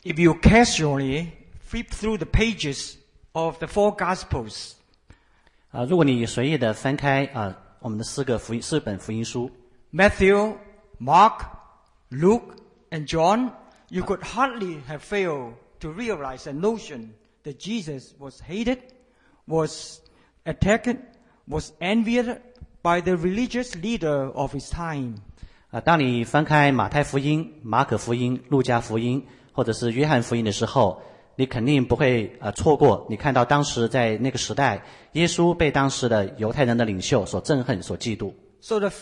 If you casually flip through the pages of the 4 Gospels, 如果你随意的翻开我们的4本福音书 Matthew, Mark, Luke, and John, you could hardly have failed to realize a notion that Jesus was hated, was attacked, was envied by the religious leader of his time. 当你翻开马太福音、马可福音、路加福音或者是约翰福音的时候，你肯定不会错过你看到当时在那个时代耶稣被当时的犹太人的领袖所憎恨所嫉妒。 So the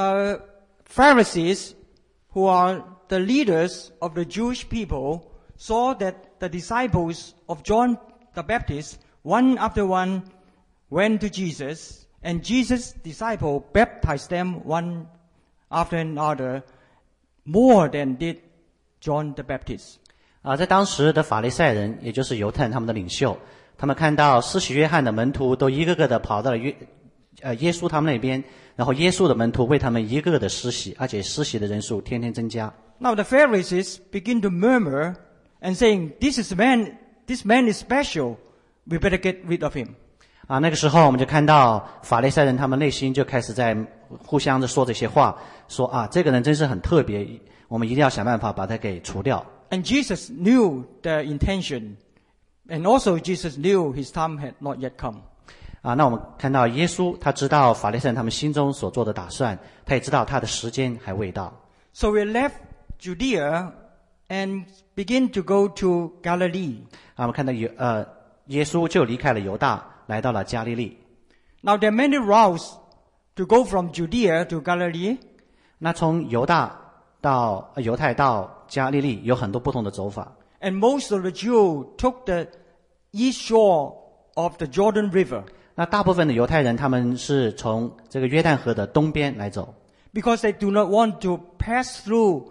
Pharisees, who are the leaders of the Jewish people, saw that the disciples of John the Baptist, one after one, went to Jesus, and Jesus' disciple baptized them one after another, more than did John the Baptist. 在当时的法利赛人，也就是犹太人他们的领袖，他们看到施洗约翰的门徒都一个个的跑到了耶稣他们那边，然后耶稣的门徒为他们一个个的施洗，而且施洗的人数天天增加。 Now the Pharisees begin to murmur and saying, this man is special, we better get rid of him. 那个时候我们就看到法利赛人他们内心就开始在互相的说这些话，说这个人真是很特别，我们一定要想办法把他给除掉。 And Jesus knew their intention, and also Jesus knew his time had not yet come. 那我们看到耶稣他知道法利赛人他们心中所做的打算，他也知道他的时间还未到。 So we left Judea and begin to go to Galilee. 我们看到耶稣就离开了犹大，来到了加利利。 Now there are many routes to go from Judea to Galilee. 那从犹太到加利利有很多不同的走法。 And most of the Jews took the east shore of the Jordan River. 那大部分的犹太人他们是从这个约旦河的东边来走。 Because they do not want to pass through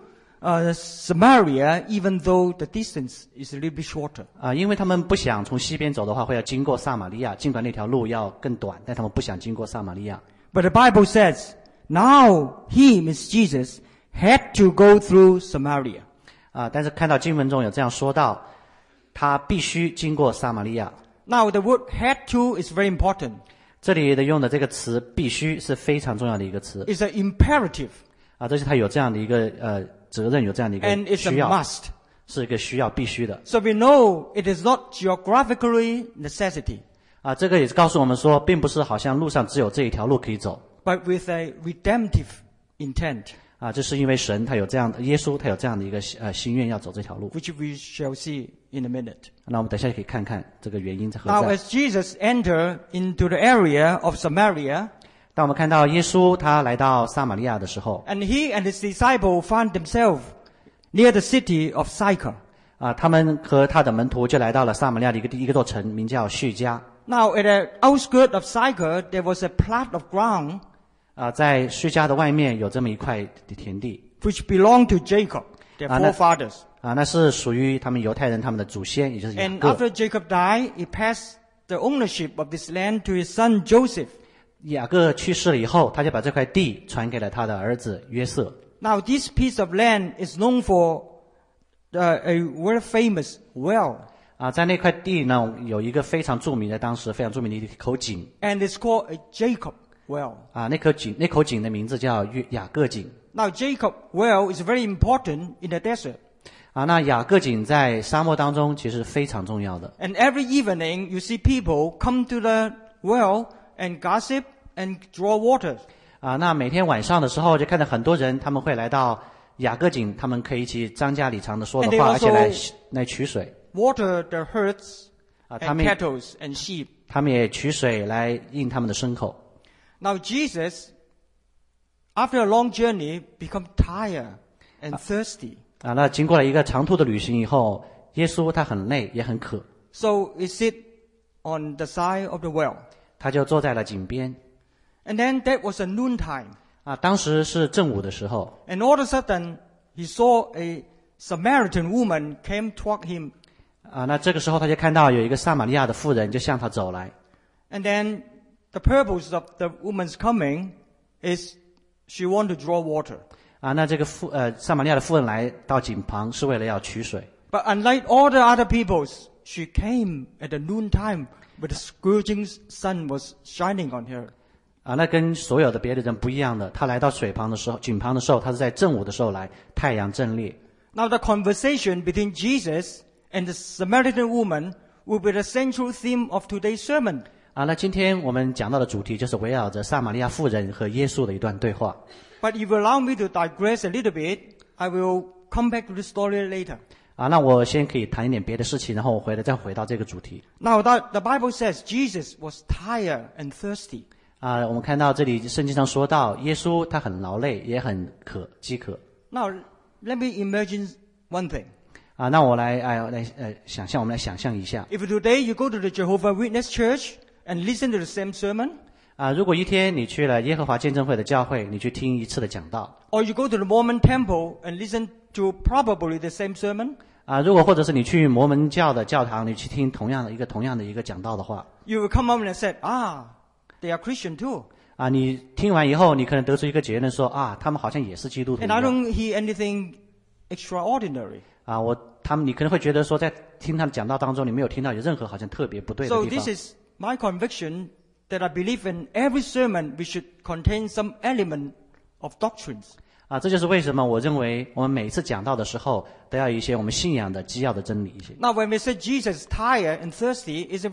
Samaria, even though the distance is a little bit shorter. 因为他们不想从西边走的话，会要经过撒玛利亚，尽管那条路要更短，但他们不想经过撒玛利亚。 But the Bible says, now he, Miss Jesus, had to go through Samaria. 但是看到经文中有这样说到，他必须经过撒玛利亚。 Now the word had to is very important. 这里的用的这个词必须是非常重要的一个词。 It's an imperative. 这是他有这样的一个责任，有这样的一个需要。 And it's a must. 是一个需要必须的。 So we know it is not geographically necessity. 这个也告诉我们说，并不是好像路上只有这一条路可以走。 But with a redemptive intent. 这是因为神他有这样的，耶稣他有这样的一个心愿要走这条路。 Which we shall see in a minute. 那我们等一下可以看看这个原因在何在。 Now as Jesus entered into the area of Samaria, 当我们看到耶稣他来到撒玛利亚的时候 and he and his disciple found themselves near the city of Sychar. 他们和他的门徒就来到了撒玛利亚的一个座城，名叫叙加。 Now at the outskirts of Sychar, there was a plot of ground 在叙加的外面有这么一块的田地 which belonged to Jacob, their forefathers. 那是属于他们犹太人他们的祖先，也就是雅 And 各。 after Jacob died, he passed the ownership of this land to his son Joseph. 雅各去世了以后，他就把这块地传给了他的儿子约瑟。 Now this piece of land is known for a very famous well. 在那块地呢，有一个非常著名的，当时非常著名的一口井。 And it's called a Jacob well. 那口井的名字叫雅各井。 Now Jacob well is very important in the desert. 那雅各井在沙漠当中其实非常重要的。 And every evening you see people come to the well and gossip and draw water. 那每天晚上的时候就看到很多人，他们会来到雅各井，他们可以一起张家里长的说的话，而且来取水。 Water the herds and cattle and sheep. 他们也取水来饮他们的牲口。 Now Jesus, after a long journey, become tired and thirsty. 那经过了一个长途的旅行以后，耶稣他很累也很渴。 So he sit on the side of the well. 他就坐在了井边。 And then that was a noontime. 当时是正午的时候。 And all of a sudden, he saw a Samaritan woman came toward him. 那这个时候他就看到有一个撒玛利亚的妇人就向他走来。 And then the purpose of the woman's coming is she want to draw water. 那这个撒玛利亚的妇人来到井旁是为了要取水。 But unlike all the other peoples, she came at the noontime when the scorching sun was shining on her. 那跟所有的别的人不一样的，他来到井旁的时候，他是在正午的时候来，太阳正烈。 Now the conversation between Jesus and the Samaritan woman will be the central theme of today's sermon. 那今天我们讲到的主题就是围绕着撒玛利亚妇人和耶稣的一段对话。 But if you allow me to digress a little bit, I will come back to the story later. 那我先可以谈一点别的事情，然后我再回到这个主题。 Now the Bible says Jesus was tired and thirsty. 我们看到这里圣经上说到，耶稣他很劳累，也很饥渴。 Now let me imagine one thing. 那我来想象，我们来想象一下。 If today you go to the Jehovah's Witness Church and listen to the same sermon, 如果一天你去了耶和华见证会的教会，你去听一次的讲道， or you go to the Mormon temple and listen to probably the same sermon, 如果或者是你去摩门教的教堂，你去听同样的一个讲道的话， you will come up and say, they are Christian too. 你听完以后，你可能得出一个结论说，他们好像也是基督徒一 And I 样。 don't hear anything extraordinary. 你可能会觉得说，在听他的讲道当中，你没有听到有任何好像特别不对的 So 地 this 方。 is my conviction that I believe in every sermon we should contain some element of doctrines. 这就是为什么我认为我们每一次讲道的时候，都要有一些我们信仰的基要的真理一些。 Now when we say Jesus is tired and thirsty, it's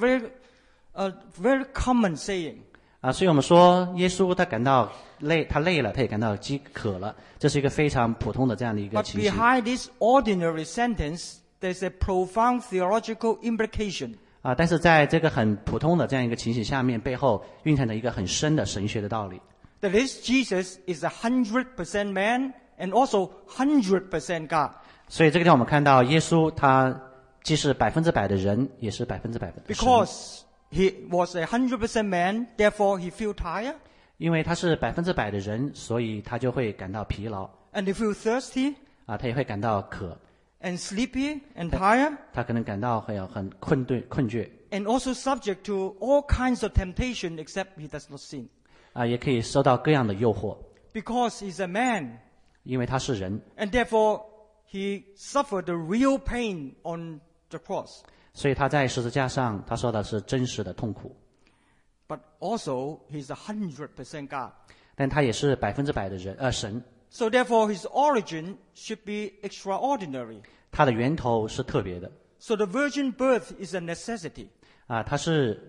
a very common saying. 所以我们说耶稣他感到累，他累了，他也感到饥渴了，这是一个非常普通的这样的一个 But 情形。 behind this ordinary sentence, there's a profound theological implication. 但是在这个很普通的这样一个情形下面，背后蕴含着一个很深的神学的道理。 That is, Jesus is 100% man and also 100% God. 所以这个地方我们看到耶稣他既是100%的人，也是100%的神。 Because he was 100% man, therefore he feel tired 因为他是100%的人，所以他就会感到疲劳， and he feel thirsty 他也会感到渴， and sleepy and tired 他可能感到很困倦， and also subject to all kinds of temptation except he does not sin. 也可以受到各样的诱惑， Because he's a man 因为他是人， and therefore he suffered the real pain on the cross. 所以他在十字架上他受的是真实的痛苦。 But also he's 100% God. 但他也是100%的神， So therefore his origin should be extraordinary. 他的源头是特别的。 So the virgin birth is a necessity. 他是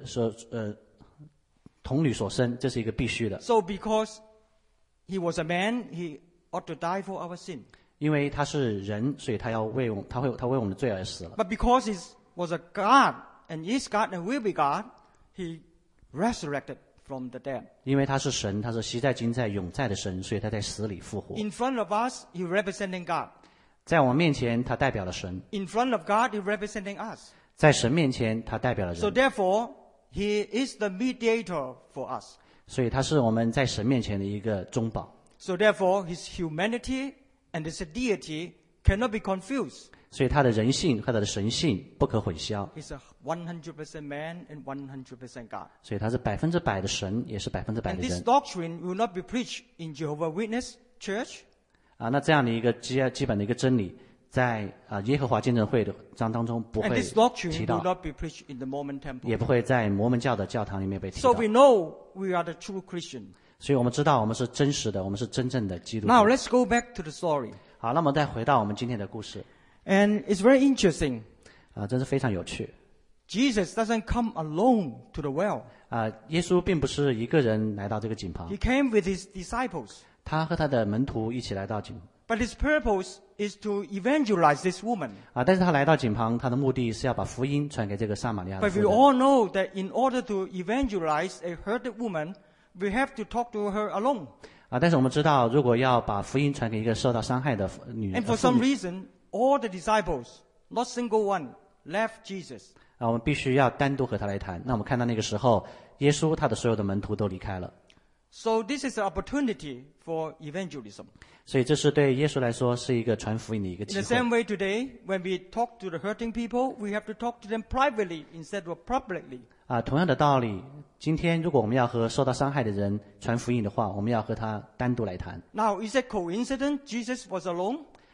童女所生，这是一个必须的。 So because he was a man, he ought to die for our sin. 因为他是人，所以他为我们的罪而死了。 But because he was a God and is God and will be God, he resurrected from the dead. 因为他是神，他是昔在、今在、永在的神，所以他在死里复活。 In front of us, he representing God. 在我们面前，他代表了神； In front of God, he representing us. 在神面前，他代表了 So 人。 therefore, he is the mediator for us. 所以他是我们在神面前的一个中保。 So therefore, his humanity and his deity cannot be confused. 所以他的人性和他的神性不可混淆。 He's a 100% man and 100% God. 所以他是100%的神，也是100%的 And this 人。 doctrine will not be preached in Jehovah's Witness Church. 那这样的一个基本的一个真理，在耶和华见证会的当中不 And 会 this doctrine 提 will 到， not be preached in the Mormon 也 temple. 不会在摩门教的教堂里面被提 So 到。 we know we are the true Christian. 所以我们知道我们是真实的，我们是真正的基督徒。 Now let's go back to the story. 好，那么再回到我们今天的故事 And it's very interesting. 真是非常有趣 Jesus doesn't come alone to the well. 耶稣并不是一个人来到这个井旁 He，came with his disciples. 他和他的门徒一起来到井 But his purpose is to evangelize this woman. 但是他来到井旁，他的目的是要把福音传给这个撒玛利亚的 But 妇 we 人。 all know that in order to evangelize a hurted woman, we have to talk to her alone. 但是我们知道，如果要把福音传给一个受到伤害的女 And for 妇 some 女 reason, all the disciples, not single one, left Jesus. 我们必须要单独和他来谈。那我们看到那个时候，耶稣他的所有的门徒都离开了， So this is an opportunity for evangelism. 所以这是对耶稣来说是一个传福音的一个 In 机 the 会。 same way today, when we talk to the hurting people, we have to talk to them privately instead of publicly. 同样的道理，今天如果我们要和受到伤害的人传福音的话，我们要和他单独来谈。 Now, is it coincidence Jesus was alone?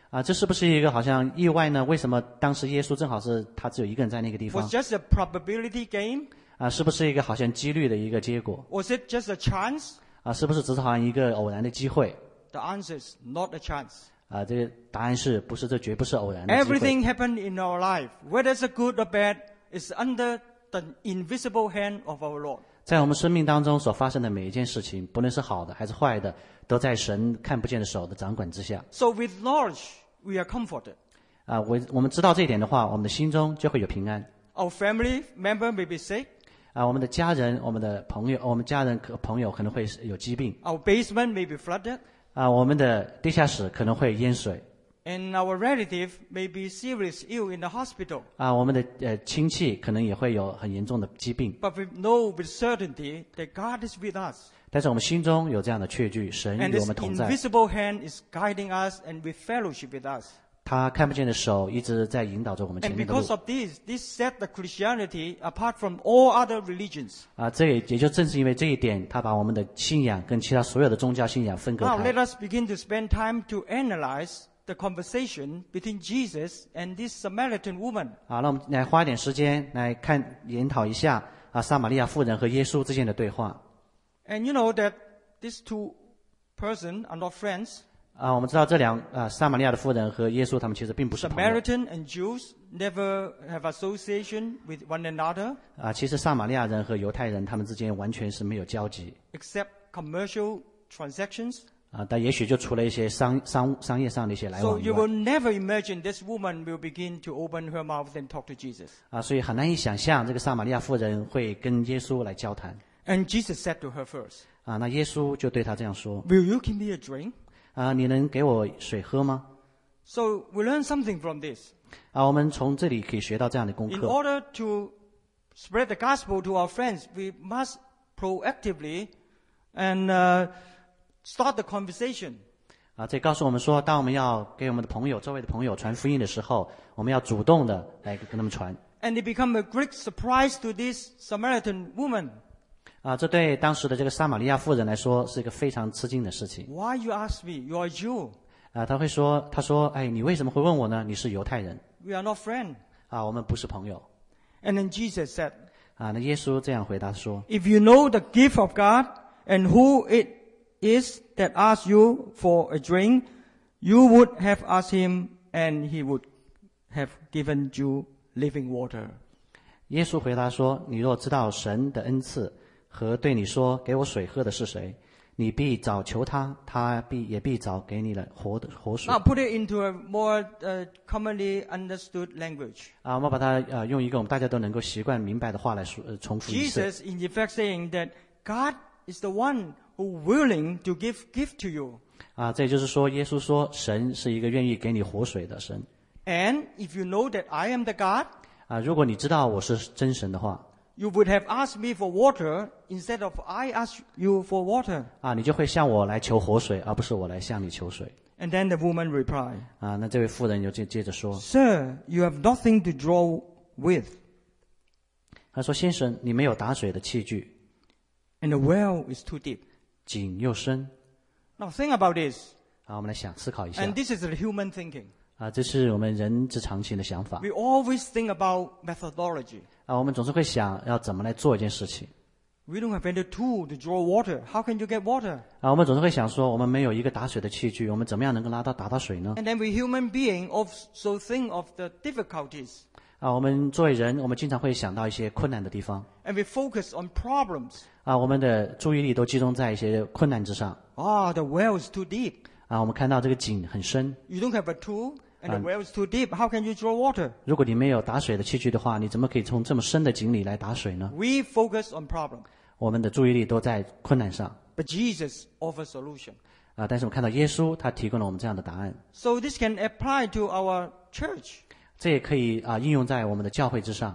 这是不是一个好像意外呢？为什么当时耶稣正好是他只有一个人在那个地方？ Was just a probability game? 是不是一个好像几率的一个结果？ Was it just a chance? 是不是只是好像一个偶然的机会？ The answer is not a chance. 这个答案是不是？这绝不是偶然的机会。 Everything happened in our life, whether it's good or bad, is under the invisible hand of our Lord. 在我们生命当中所发生的每一件事情，不论是好的还是坏的，都在神看不见的手的掌管之下。 So with knowledge, we are comforted. 我们知道这一点的话，我们的心中就会有平安。 Our family member may be sick. 我们的家人、我们的朋友、我们家人朋友可能会有疾病。 Our basement may be flooded. 我们的地下室可能会淹水。 And our relative may be seriously ill in the hospital. 我们的亲戚可能也会有很严重的疾病。 But we know with certainty that God is with us. 但是我们心中有这样的确据，神 And 与我 His 们同在。 invisible hand is guiding us and with fellowship with us. 他看不见的手一直在引导着我们前 And 面的路。 because of this set the Christianity apart from all other religions. 这也就正是因为这一点，他把我们的信仰跟其他所有的宗教信仰分隔 Now 开 let。us begin to spend time to analyze the conversation between Jesus and this Samaritan woman. 那我们来花一点时间来研讨一下撒玛利亚妇人和耶稣之间的对话。 And you know that these two persons are not friends. 我们知道撒玛利亚的妇人和耶稣他们其实并不是朋友。 Samaritan and Jews never have association with one another 其实撒玛利亚人和犹太人他们之间完全是没有交集。 except commercial transactions. 但也许就除了一些商业上的一些来 So 往以 you 外 will never imagine this woman will begin to open her mouth and talk to Jesus. 所以很难以想象这个撒玛利亚妇人会跟耶稣来交谈。 And Jesus said to her first, 那耶稣就对他这样说 "Will you give me a drink?" 你能给我水喝吗？ So we learn something from this. 我们从这里可以学到这样的功 In 课。 order to spread the gospel to our friends, we must proactively and start the conversation. 这告诉我们说，当我们要给我们的朋友、周围的朋友传福音的时候，我们要主动的来跟他们传。 And it became a great surprise to this Samaritan woman. 这对当时的这个撒玛利亚妇人来说是一个非常吃惊的事情。 Why you ask me? You are a Jew. 他说，你为什么会问我呢？你是犹太人。 We are not friends. 我们不是朋友。 And then Jesus said, 那耶稣这样回答说 "If you know the gift of God and who it is that asks you for a drink, you would have asked him and he would have given you living water." 耶稣回答说：“你若知道神的恩赐和对你说给我水喝的是谁，你必早求他，他也必早给你了活水。” Now put it into a more commonly understood language. 我们把它用一个我们大家都能够习惯明白的话来重复一次。 Jesus in effect saying that God is the one who willing to give gift to you. 这也就是说，耶稣说神是一个愿意给你活水的神。 And if you know that I am the God, 如果你知道我是真神的话， you would have asked me for water instead of I ask you for water. 你就会向我来求活水，而不是我来向你求水。 And then the woman replied, 那这位妇人就接着说， "Sir, you have nothing to draw with, 他说：“先生，你没有打水的器具， and the well is too deep." 井又深。 Now think about this. 我们来思考一下 And。this is the human thinking. 这是我们人之常情的想法。 We always think about methodology. 我们总是会想要怎么来做一件事情。 We don't have any tool to draw water. How can you get water? 我们总是会想说，我们没有一个打水的器具，我们怎么样能够打到水呢？ And then we human being also think of the difficulties. 我们作为人，我们经常会想到一些困难的地方。 And we focus on problems. 我们的注意力都集中在一些困难之上。 The well is too deep. 我们看到这个井很深。 You don't have a tool, and the well is too deep. How can you draw water? 如果你没有打水的器具的话，你怎么可以从这么深的井里来打水呢？ We focus on problem. 我们的注意力都在困难上。 But Jesus offers solution. 但是我们看到耶稣他提供了我们这样的答案。 So this can apply to our church. 这也可以应用在我们的教会之上。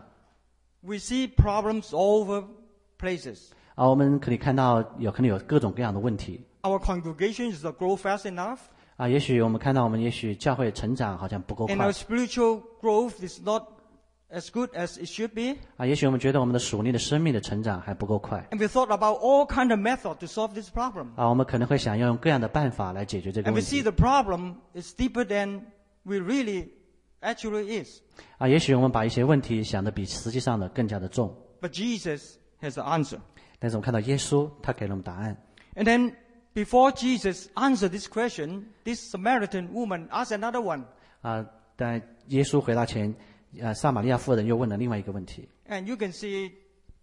We see problems all over places. 我们可以看到可能有各种各样的问题。 Our congregation does not grow fast enough. 也许我们看到也许教会成长好像不够 And 快。 our spiritual growth is not as good as it should be. 也许我们觉得我们的属灵的生命的成长还不够快。 And we thought about all kind of method to solve this problem. 我们可能会想要用各样的办法来解决这个 And 问 we see 题。 the problem is deeper than we really actually is. 也许我们把一些问题想得比实际上的更加的重， But Jesus has the answer. 但是我们看到耶稣，他给了我们答案。 And then before Jesus answered this question, this Samaritan woman asked another one. 但耶稣回答前，撒玛利亚妇人又问了另外一个问题。 And you can see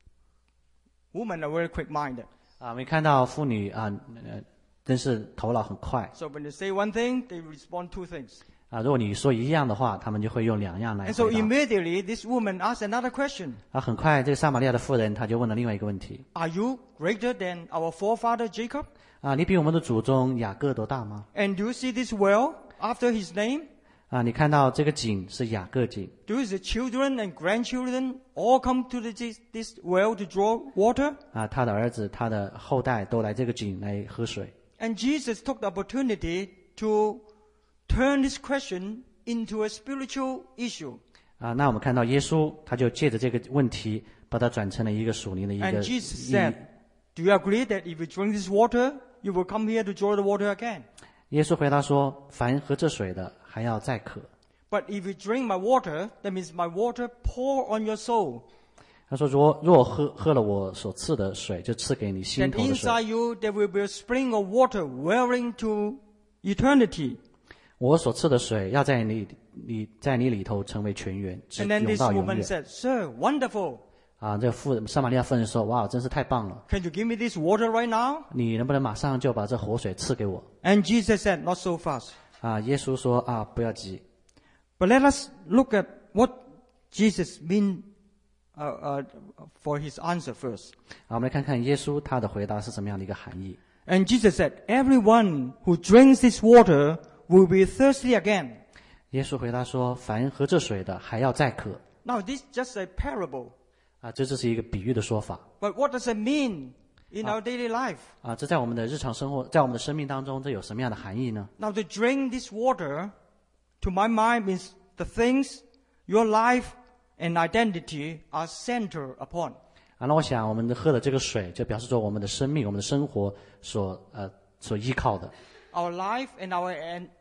women are very quick-minded. 我们看到妇女真是头脑很快。 So when they say one thing, they respond two things. 如果你说一样的话，他们就会用两样来 And so 回答。 immediately this woman asked another question. 很快，这个撒玛利亚的妇人，她就问了另外一个问题。 Are you greater than our forefather Jacob? 你比我们的祖宗雅各都大吗？ And do you see this well after his name? 你看到这个井是雅各井。 Do his children and grandchildren all come to this well to draw water? 他的儿子、他的后代都来这个井来喝水。 And Jesus took the opportunity to turn this question into a spiritual issue. 那我们看到耶稣，他就借着这个问题，把它转成了一个属灵的一个 And Jesus said, do you agree that if you drink this water, you will come here to draw the water again? 耶稣回答说：“凡喝这水的，还要再渴。” But if you drink my water, that means my water pour on your soul. 他说：“若喝了我所赐的水，就赐给你心 That 头的水。 inside you there will be a spring of water welling to eternity. 我所赐的水要在你里头成为泉源，直 And then 涌 this 到永 woman 远。” said, Sir, wonderful. 这撒玛利亚妇人说：“哇，真是太棒了！ Can you give me this water right now? 你能不能马上就把这活水赐给我？” And Jesus said, not so fast. 耶稣说：“不要急。” But let us look at what Jesus mean for his answer first. 我们来看看耶稣他的回答是什么样的一个含义。 And Jesus said, everyone who drinks this water will be thirsty again. 耶稣回答说：“凡喝这水的，还要再渴。” Now this is just a parable. 这是一个比喻的说法。 But what does it mean in our daily life? 这在我们的日常生活，在我们的生命当中，这有什么样的含义呢？ Now to drink this water, to my mind, means the things, your life and identity are centered upon. 那我想，我们喝的这个水，就表示说我们的生命、我们的生活所依靠的。 Our life and our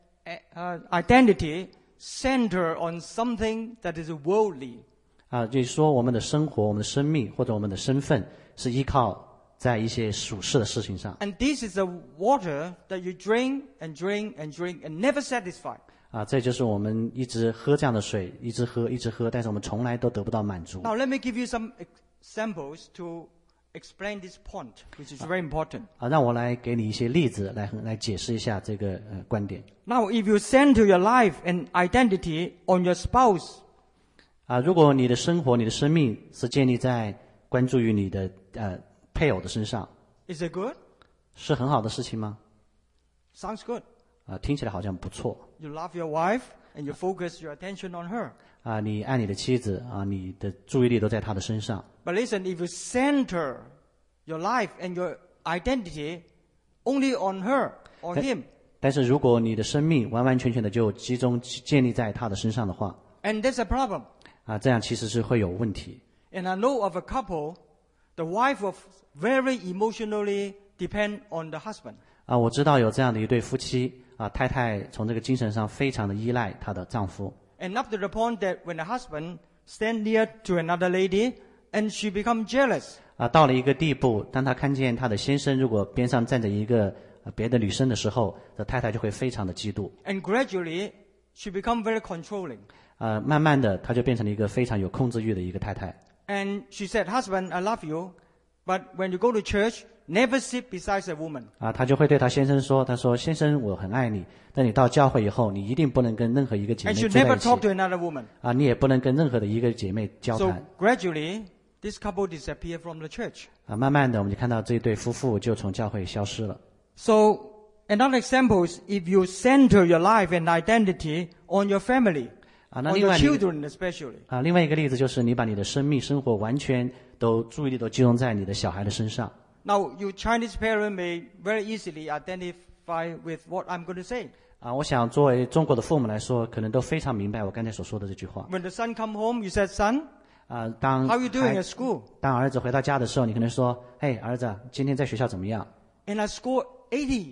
identity center on something that is worldly. 就是说，我们的生活、我们的生命或者我们的身份，是依靠在一些属世的事情上。 And this is the water that you drink and drink and drink and never satisfied. 这就是我们一直喝这样的水，一直喝，但是我们从来都得不到满足。 Now let me give you some examples to explain this point, which is very important. 让我来给你一些例子，来解释一下这个观点。 Now, if you center your life and identity on your spouse, 如果你的生活、你的生命是建立在关注于你的配偶的身上， is it good? 是很好的事情吗？ Sounds good. 听起来好像不错。 You love your wife and you focus your attention on her. 你爱你的妻子你的注意力都在她的身上。 But listen, if you center your life and your identity only on her or him, 但是如果你的生命完完全全的就建立在她的身上的话， and there's a problem. 这样其实是会有问题。 And I know of a couple, the wife was very emotionally depend on the husband. 我知道有这样的一对夫妻太太从这个精神上非常的依赖她的丈夫。 And up to the point that when the husband stand near to another lady and she become jealous. 到了一个地步，当她看见她的先生如果边上站着一个别的女生的时候，这太太就会非常的嫉妒。 And gradually, she become very controlling. 慢慢的，她就变成了一个非常有控制欲的一个太太。 And she said, husband, I love you, but when you go to church, never sit beside a woman. 她就会对她先生说：“她说，先生，我很爱你，但你到教会以后，你一定不能跟任何一个姐妹 And 住 should 在 never 一起。 talk to another woman. 你也不能跟任何的一个姐妹交 So 谈。 gradually, this couple disappeared from the church. 慢慢的，我们就看到这一对夫妇就从教会消失了。 So another example is if you center your life and identity on your family, 那 on 另 your 外 children especially. 另外一个例子就是你把你的生命生活完全都注意力都集中在你的小孩的身上。 Now, you Chinese parents may very easily identify with what I'm going to say. 我想作为中国的父母来说，可能都非常明白我刚才所说的这句话。 When the son come home, you said, son, 当 how are you doing at school? 当儿子回到家的时候，你可能说：“嘿，儿子，今天在学校怎么样？” And I scored 80.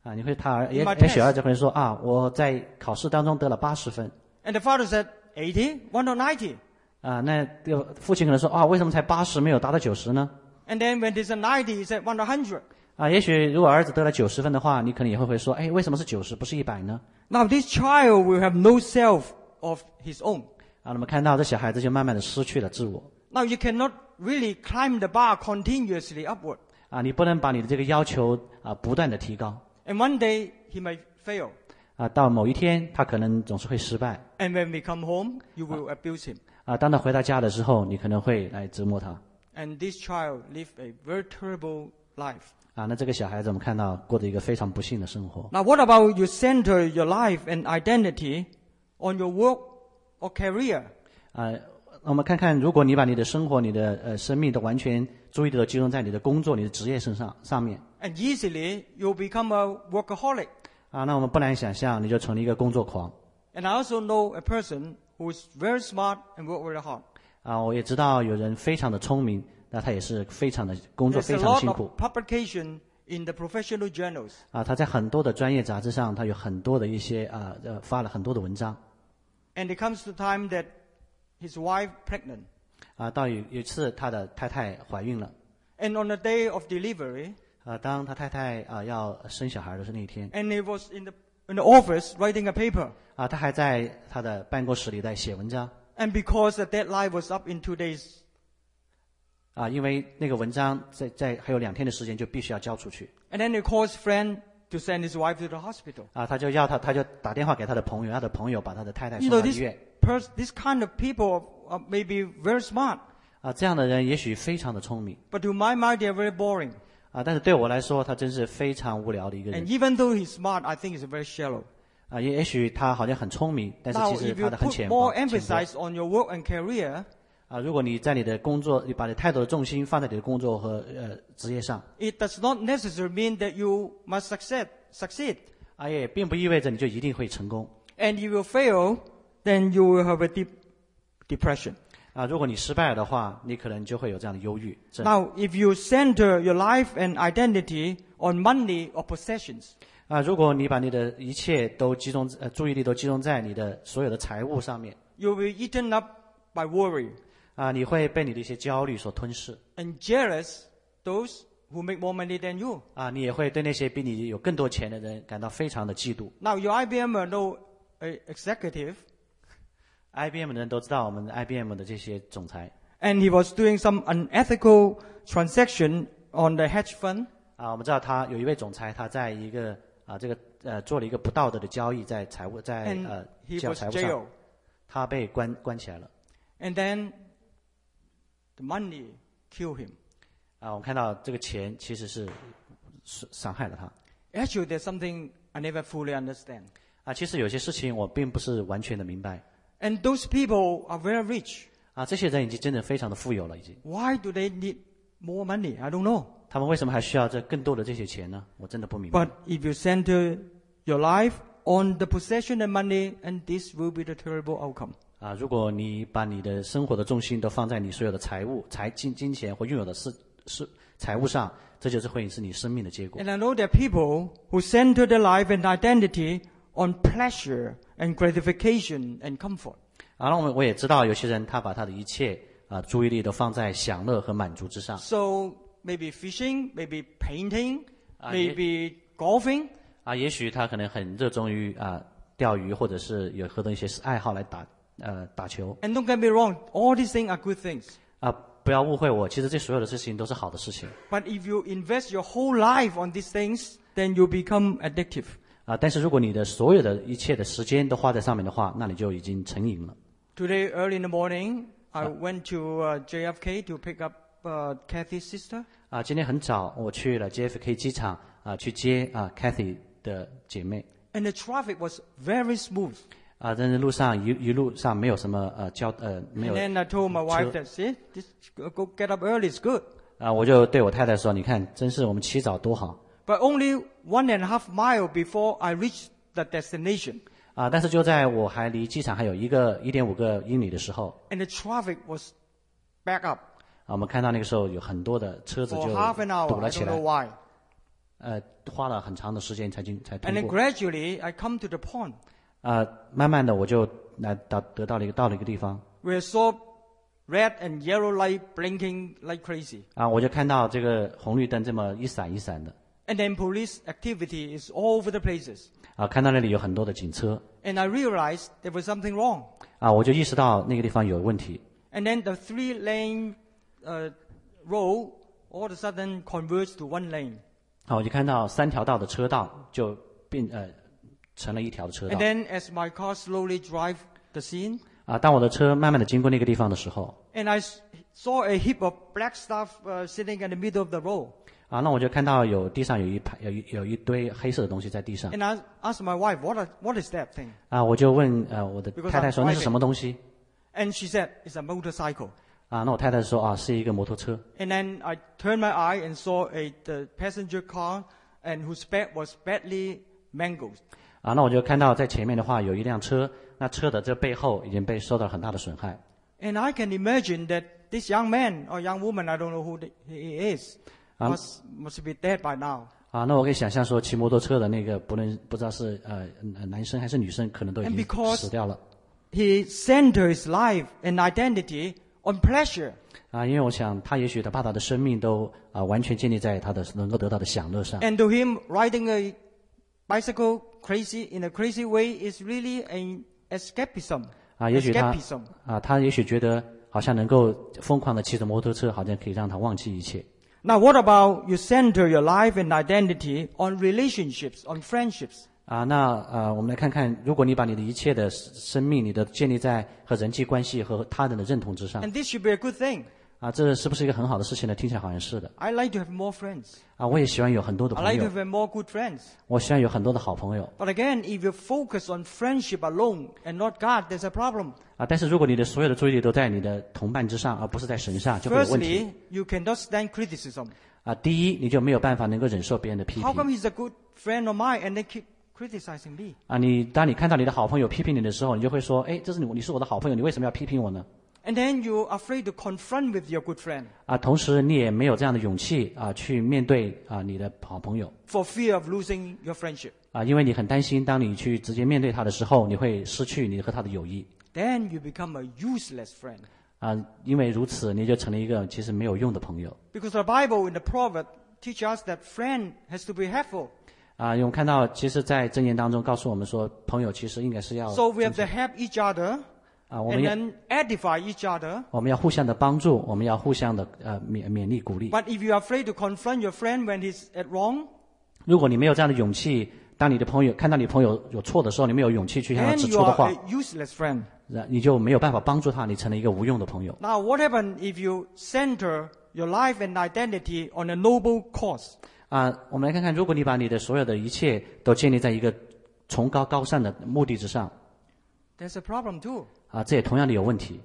啊，你会他 In my 也许儿子会说啊，我在考试当中得了80分。 And the father said, 80? Why not 90? 啊，那这个父亲可能说啊，为什么才80没有达到90呢？ And then when there's a 90, he said, why not 100? 啊，也许如果儿子得了90分的话，你可能也会说，哎，为什么是90不是100呢？ Now this child will have no self of his own. 啊，那么看到这小孩子就慢慢的失去了自我。 Now you cannot really climb the bar continuously upward. 啊，你不能把你的这个要求啊不断的提高。 And one day he may fail. 啊，到某一天他可能总是会失败。 And when we come home, you will abuse him. 啊，当他回到家的时候，你可能会来折磨他。 And this child lived a very terrible life. 啊，那这个小孩子我们看到过着一个非常不幸的生活。 Now what about you center your life and identity on your work or career? 啊，我们看看，如果你把你的生活、你的生命都完全注意力都集中在你的工作、你的职业上面， And easily you'll become a workaholic. 啊，那我们不难想象，你就成了一个工作狂。 And I also know a person who is very smart and work very hard. 啊，我也知道有人非常的聪明，那他也是非常的工作 There's 非 a 常 lot 辛 of 苦。 publication in the professional journals. 啊，他在很多的专业杂志上，他有很多的一些发了很多的文章。 And it comes to time that his wife pregnant. 啊，到有一次他的太太怀孕了。 And on the day of delivery, 啊，当他太太要生小孩的是那一天， and he was in the office writing a paper. 啊，他还在他的办公室里在写文章。 And because the deadline was up in 2 days, 啊，因为那个文章在还有2天的时间就必须要交出去。 and then he calls friend to send his wife to the hospital. 啊，他就打电话给他的朋友，他的朋友把他的太太 You 送 know, 到医院。 this kind of people may be very smart, 啊，这样的人也许非常的聪明。 but to my mind they are very boring. 啊，但是对我来说，他真是非常无聊的一个 And 人。 even though he's smart, I think he's very shallow. 啊，也许他好像很聪明，但是 Now, 其实 if 他 you 的很 put 浅 more 薄。浅薄 emphasis on your work and career, 啊，如果你在你的工作，你把你太多的重心放在你的工作和职业上， it does not necessarily mean that you must succeed. 啊，也并不意味着你就一定会成功。 And if you fail, then you will have a deep depression. 啊，如果你失败了的话，你可能就会有这样的忧郁症。 Now, if you center your life and identity on money or possessions, 啊，如果你把你的一切都注意力都集中在你的所有的财务上面， you will be eaten up by worry 啊，你会被你的一些焦虑所吞噬。 and jealous those who make more money than you. 啊，你也会对那些比你有更多钱的人感到非常的嫉妒。 Now, your IBM know executive, IBM 的人都知道我们 IBM 的这些总裁。 and he was doing some unethical transaction on the hedge fund. 啊，我们知道他有一位总裁，他在一个做了一个不道德的交易，在财务在 And he 财 was 务上， jailed. 他被关起来了。 And then the money killed him. 啊，我们看到这个钱其实是伤害了他。 Actually, there's something I never fully understand. 啊，其实有些事情我并不是完全的明白。 And those people are very rich. 啊，这些人已经真的非常的富有了，已经。 Why do they need more money? I don't know. 他们为什么还需要更多的这些钱呢？我真的不明白。 But if you center your life on the possession and money, and this will be the terrible outcome. 啊，如果你把你的生活的重心都放在你所有的财务、金钱或拥有的财务上，这就是会是你生命的结果。 And I know there are people who center their life and identity on pleasure and gratification and comfort. 啊，那我也知道有些人他把他的一切注意力都放在享乐和满足之上。 So maybe fishing, maybe painting, Ah, maybe golfing. 啊，也许他可能很热衷于钓鱼，或者是有何的一些爱好来打球。 And don't get me wrong, all these things are good things. 啊，不要误会我，其实这所有的事情都是好的事情。 But if you invest your whole life on these things, then you become addictive. 啊，但是如果你的所有的一切的时间都花在上面的话，那你就已经成瘾了。 Today, early in the morning, I went to JFK to pick up Kathy's sister. 啊，今天很早我去了 JFK 机场去接Kathy 的姐妹。 And the traffic was very smooth. 啊，但是路上一路上没有什么没 And 有 then I told my wife that, see, go get up early, it's good. 啊，我就对我太太说，你看，真是我们起早多好。 But only 1.5 mile before I reached the destination. 啊，但是就在我还离机场还有1.5个英里的时候， And the traffic was back up 我们看到那个时候有很多的车子 for 就 half an hour. 堵 I 了起 don't know 来。 why. 花了很长的时间才 And 通 then 过。 gradually, I come to the point 慢慢的我就得到了一个地方 where I saw red and yellow light blinking like crazy. 我就看到这个红绿灯这么一闪一闪的 And then police activity is all over the places. 看到那里有很多的警车 And I realized there was something wrong. 我就意识到那个地方有问题 And then the 3-lane road all of a sudden converged to 1 lane. 我就看到3条道的车道就成了1条的车道 And then as my car slowly drive the scene, 当我的车慢慢的经过那个地方的时候 and I saw a heap of black stuff sitting in the middle of the road. 那我就看到地上有一堆黑色的东西在地上 And I asked my wife, what is that thing? 我就问我的 Because 太太说 I'm 那是什么东西 And she said, it's a motorcycle. 那我太太说是一个摩托车 And then I turned my eye and saw the passenger car and whose back was badly mangled. 那我就看到在前面的话有一辆车，那车的这背后已经被受到很大的损害。 And I can imagine that this young man or young woman, I don't know who he is, must be dead by now. 那我可以想象说骑摩托车的那个不知道是男生还是女生，可能都已 And 经 because 死掉了。 he centered his life and identity on pleasure. 因为我想他也许把他的生命都完全建立在他的能够得到的享乐上。 And to him, riding a bicycle in a crazy way is really an escapism. 也许 Escapism. 他也许觉得好像能够疯狂的骑着摩托车，好像可以让他忘记一切。 Now, what about you center your life and identity on relationships, on friendships? 我们来看看，如果你把你的一切的生命，你的建立在和人际关系和他人的认同之上， And this should be a good thing. 这是不是一个很好的事情呢？听起来好像是的。 I like to have more friends. 我也喜欢有很多的 I 朋 like 友 to，have more good friends. 我希望有很多的好朋友。 But again, if you focus on friendship alone and not God, there's a problem. 但是如果你的所有的注意力都在你的同伴之上，而不是在神上，就会有问题。 Firstly, you cannot stand criticism. 第一，你就没有办法能够忍受别人的批 How come 评。 he's a good friend of mine and they keep criticizing me? 当你看到你的好朋友批评你的时候，你就会说：“这是你是我的好朋友，你为什么要批评我呢？” And then you're afraid to confront with your good friend 同时你也没有这样的勇气去面对你的好朋友 for fear of losing your friendship. 因为你很担心，当你去直接面对他的时候，你会失去你和他的友谊 Then you become a useless friend. 因为如此，你就成了一个其实没有用的朋友 Because the Bible in the Proverbs teach us that friend has to be helpful. 因为我们看到，其实，在箴言当中告诉我们说，朋友其实应该是要 So we have to help each other 我 and 们要 then edify each other. 我们要互相的帮助，我们要互相的勉励鼓励。 But if you're afraid to confront your friend when he's at wrong, 如果你没有这样的勇气，当你的朋友看到你朋友有错的时候，你没有勇气去向他 then 指 you 出的 are 话， a useless friend. 你就没有办法帮助他，你成了一个无用的朋友。 Now, what happens if you center your life and identity on a noble cause? 我们来看看，如果你把你的所有的一切都建立在一个崇高高尚的目的之上， There's a problem too. 这也同样的有问题。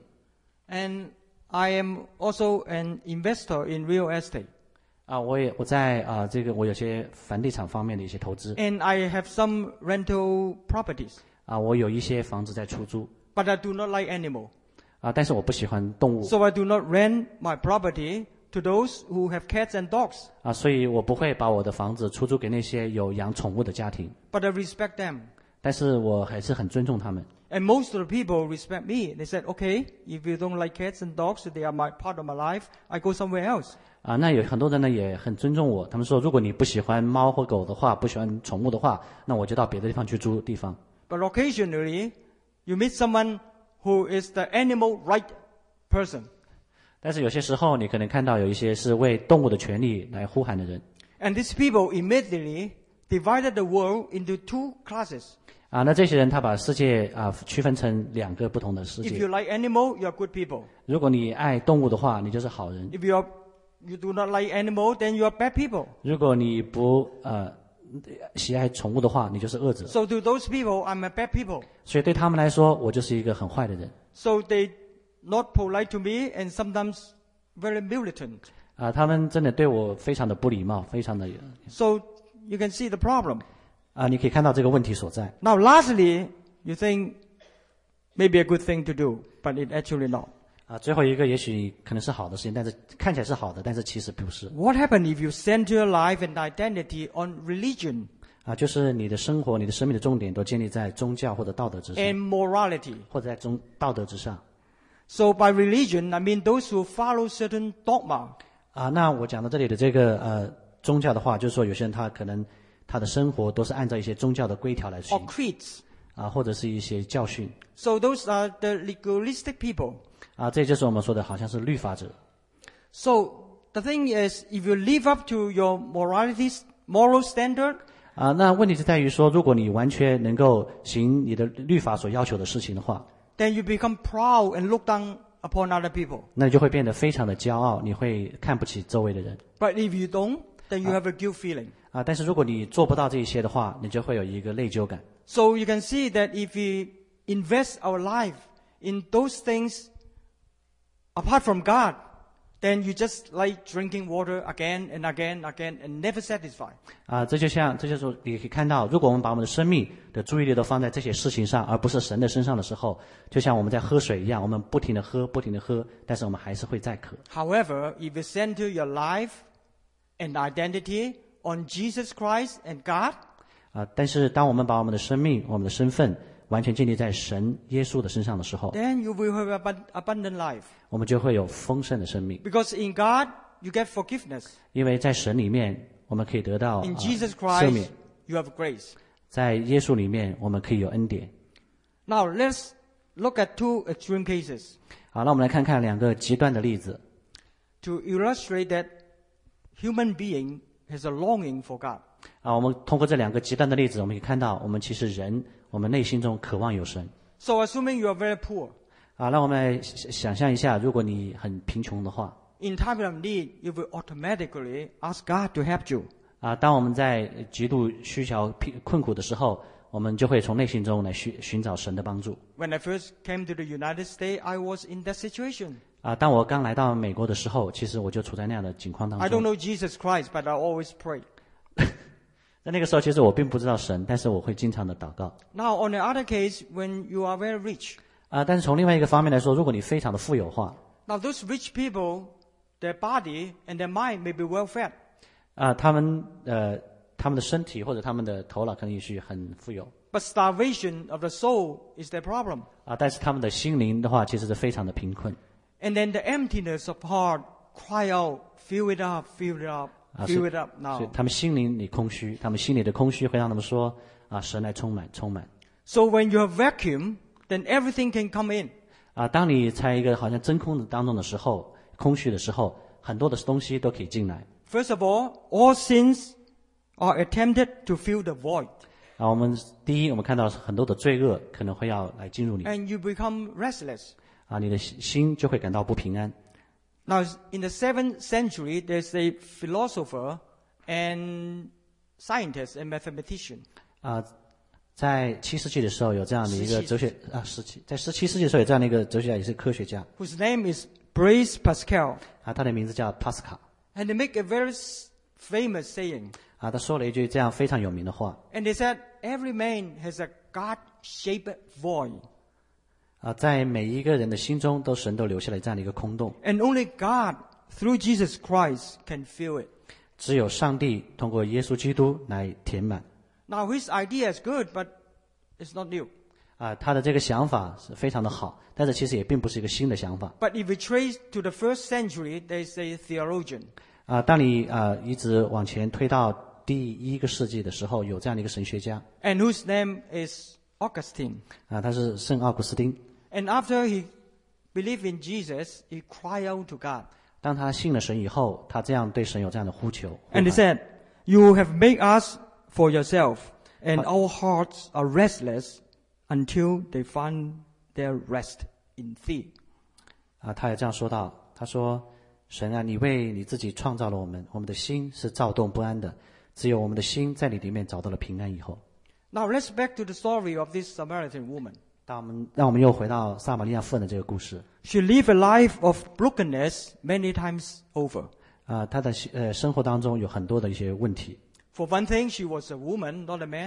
And I am also an investor in real estate. 我在我有些房地产方面的一些投资 And I have some rental properties. 我有一些房子在出租 But I do not like animal. 但是我不喜欢动物 So I do not rent my property to those who have cats and dogs. 所以我不会把我的房子出租给那些有养宠物的家庭， But I respect them. 但是我还是很尊重他们。 And most of the people respect me. They said, okay, if you don't like cats and dogs, they are part of my life. I go somewhere else. 那有很多人呢也很尊重我，他们说如果你不喜欢猫或狗的话，不喜欢宠物的话，那我就到别的地方去租地方。 But occasionally, you meet someone who is the animal right person. 但是有些时候，你可能看到有一些是为动物的权利来呼喊的人 And these people immediately divided the world into 2 classes. 那这些人他把世界区分成2个不同的世 If 界 you。like animal, you are good people. 如果你爱动物的话，你就是好人； If you do not like animal, then you are bad people. 如果你不喜爱宠物的话，你就是恶者。 So to those people, I'm a bad people. 所以对他们来说，我就是一个很坏的人。 So they not polite to me and sometimes very militant. 他们真的对我非常的不礼貌，非常的 So you can see the problem. 你可以看到这个问题所在。 Now lastly, you think maybe a good thing to do, but it actually not. 最后一个也许可能是好的事情，但是看起来是好的，但是其实不是。 What happens if you center your life and identity on religion 就是你的生活、你的生命的重点都建立在宗教或者道德之上， and morality? 或者在道德之上。 So by religion, I mean those who follow certain dogma. 那我讲到这里的这个宗教的话，就是说有些人他可能他的生活都是按照一些宗教的规条来 or 行， creeds. 或者是一些教训。 So those are the legalistic people. 这就是我们说的好像是律法者。 So the thing is, if you live up to your moral standard, 那问题是在于说，如果你完全能够行你的律法所要求的事情的话， then you become proud and look down upon other people. 那你就会变得非常的骄傲，你会看不起周围的人。 But if you don't, then you have a guilt feeling. 但是如果你做不到这些的话，你就会有一个内疚感。 So you can see that if we invest our life in those things apart from God, then you just like drinking water again and again and never satisfied. 这就是你可以看到，如果我们把我们的生命的注意力都放在这些事情上，而不是神的身上的时候，就像我们在喝水一样，我们不停的喝，不停的喝，但是我们还是会再渴。 However, if you center your life and identity on Jesus Christ and God, 但是当我们把我们的生命、我们的身份完全建立在神耶稣的身上的时候， then you will have abundant life. 我们就会有丰盛的生命。 Because in God, you get forgiveness. 因为在神里面，我们可以得到 In Jesus 赦免； Christ, you have grace. 在耶稣里面，我们可以有恩典。 Now, let's look at two extreme cases 那我们来看看两个极端的例子， to illustrate that human being has a longing for God. 我们通过这两个极端的例子，我们可以看到，我们其实人，我们内心中渴望有神。 So, assuming you are very poor, 那我们来想象一下，如果你很贫穷的话， in time of need, you will automatically ask God to help you. 当我们在极度需求、困苦的时候，我们就会从内心中来寻找神的帮助。 When I first came to the United States, I was in that situation. 当我刚来到美国的时候，其实我就处在那样的境况当 I don't 中。 know Jesus Christ, but I always pray. 在那个时候，其实我并不知道神，但是我会经常的祷告。 Now, on the other case, when you are very rich, 但是从另外一个方面来说，如果你非常的富有的话， now those rich people, their body and their mind may be well fed. 他们的身体或者他们的头脑可能也许很富有， But starvation of the soul is their problem. 但是他们的心灵的话，其实是非常的贫困。 And then the emptiness of heart cry out, fill it up, fill it up, fill it up 所以 now. 他们心灵里空虚，他们心里的空虚会让他们说神来充满，充满。 So when you have vacuum, then everything can come in. 当你在一个好像真空当中的时候，空虚的时候，很多的东西都可以进来。 First of all sins are attempted to fill the void. 我们第一，我们看到很多的罪恶可能会要来进入你， And you become restless. 你的心就会感到不平安。 Now, in the 7th century, there's a philosopher and scientist and mathematician. 在7世纪的时候，有这样的一个哲学在17世纪的时候，有这样的一个哲学家，也是科学家， Whose name is Blaise Pascal. 他的名字叫帕斯卡。 And they make a very famous saying. 他说了一句这样非常有名的话。 And they said, every man has a God-shaped void. 在每一个人的心中，神都留下了这样的一个空洞。 And only God, through Jesus Christ, can fill it. 只有上帝通过耶稣基督来填满。 Now, his idea is good, but it's not new. 他的这个想法是非常的好，但是其实也并不是一个新的想法。 But if we trace to the 1st century, there's a theologian. 当你一直往前推到第1个世纪的时候，有这样的一个神学家， And whose name is Augustine. 他是圣奥古斯丁。 And after he believed in Jesus, he cried out to God. 当他信了神以后，他这样对神有这样的呼求。 And he said, you have made us for yourself, and our hearts are restless until they find their rest in thee. 他也这样说到，他说：“神啊，你为你自己创造了我们，我们的心是躁动不安的，只有我们的心在你里面找到了平安以后。” Now let's back to the story of this Samaritan woman. 让我们又回到撒玛利亚妇人的这个故事。 She lived a life of brokenness many times over. 她的生活当中有很多的一些问题。 For one thing, she was a woman, not a man.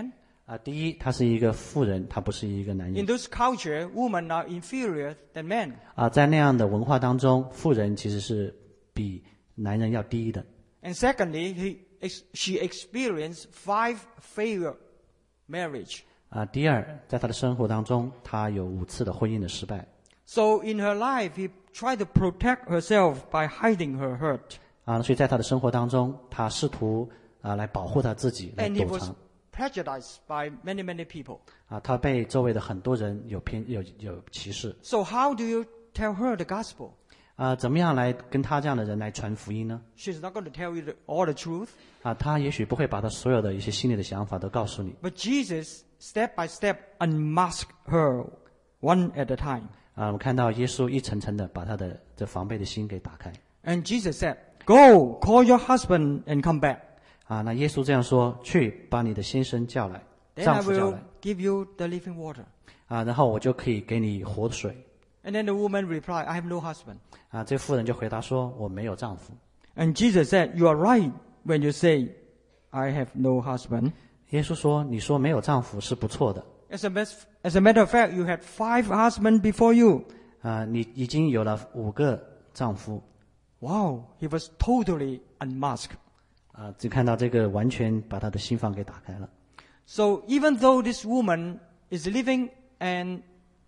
第一，她是一个妇人，她不是一个男 In 人。 those culture, women are inferior than men. 在那样的文化当中，妇人其实是比男人要低的。 And secondly, she experienced 5 failed marriage. 第二，在她的生活当中，她有5次的婚姻的失败。 So in her life, he tried to protect herself by hiding her hurt. 所以在她的生活当中，她试图来保护她自己，来 And he 躲 was 藏。 prejudiced by many, many people. 她被周围的很多人有歧视。 So how do you tell her the gospel? 怎么样来跟她这样的人来传福音呢？ She's not going to tell you all the truth. 她也许不会把她所有的一些心里的想法都告诉你。 But Jesus, step by step, unmasked her one at a time. 我们看到耶稣一层层的把她的这防备的心给打开。 And Jesus said, "Go, call your husband and come back. 那耶稣这样说：去把你的先生叫来， Then I 丈夫叫 will 来。 give you the living water." 然后我就可以给你活水。 And then the woman replied, "I have no husband." 这妇人就回答说：我没有丈夫。 And Jesus said, "You are right when you say, I have no husband." 耶稣说：你说没有丈夫是不错的。 As a matter of fact, you had 5 husbands before you. 你已经有了5个丈夫。 Wow, he was totally unmasked. 只看到这个完全把他的心房给打开了。 So even though this woman is living an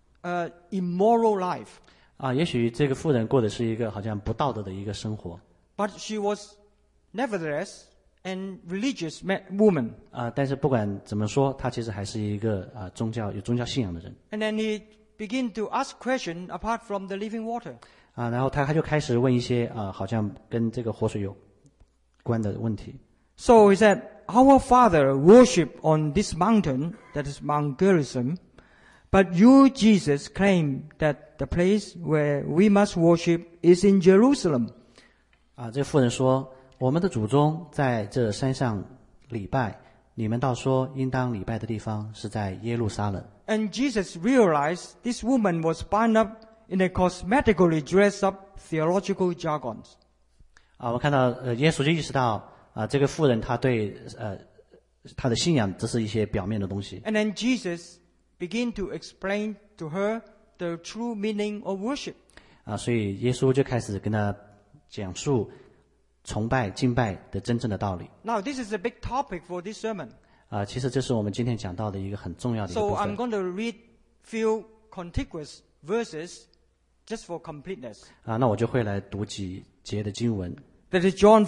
immoral life, 也许这个妇人过的是一个好像不道德的一个生活。 but she was nevertheless an religious woman. 但是不管怎么说，她其实还是一个有宗教信仰的人。 And then he began to ask questions apart from the living water. 然后他就开始问一些好像跟这个活水有关的问题。 So he said, "Our father worshipped on this mountain, that is Mount Gerizim, but you, Jesus, claim that the place where we must worship is in Jerusalem." 这妇人说：我们的祖宗在这山上礼拜，你们倒说应当礼拜的地方是在耶路撒冷。 And Jesus realized this woman was bound up in a cosmetically dressed up theological jargons. 我们看到耶稣就意识到这个妇人她对她的信仰只是一些表面的东西。 And then Jesus began to explain to her the true meaning of worship. 所以耶稣就开始跟她讲述崇拜敬拜的真正的道理。 Now this is a big topic for this sermon. 其实这是我们今天讲到的一个很重要的一个 So 部 I'm 分。 going to read few contiguous verses just for completeness. 那我就会来读几节的经文。 That is John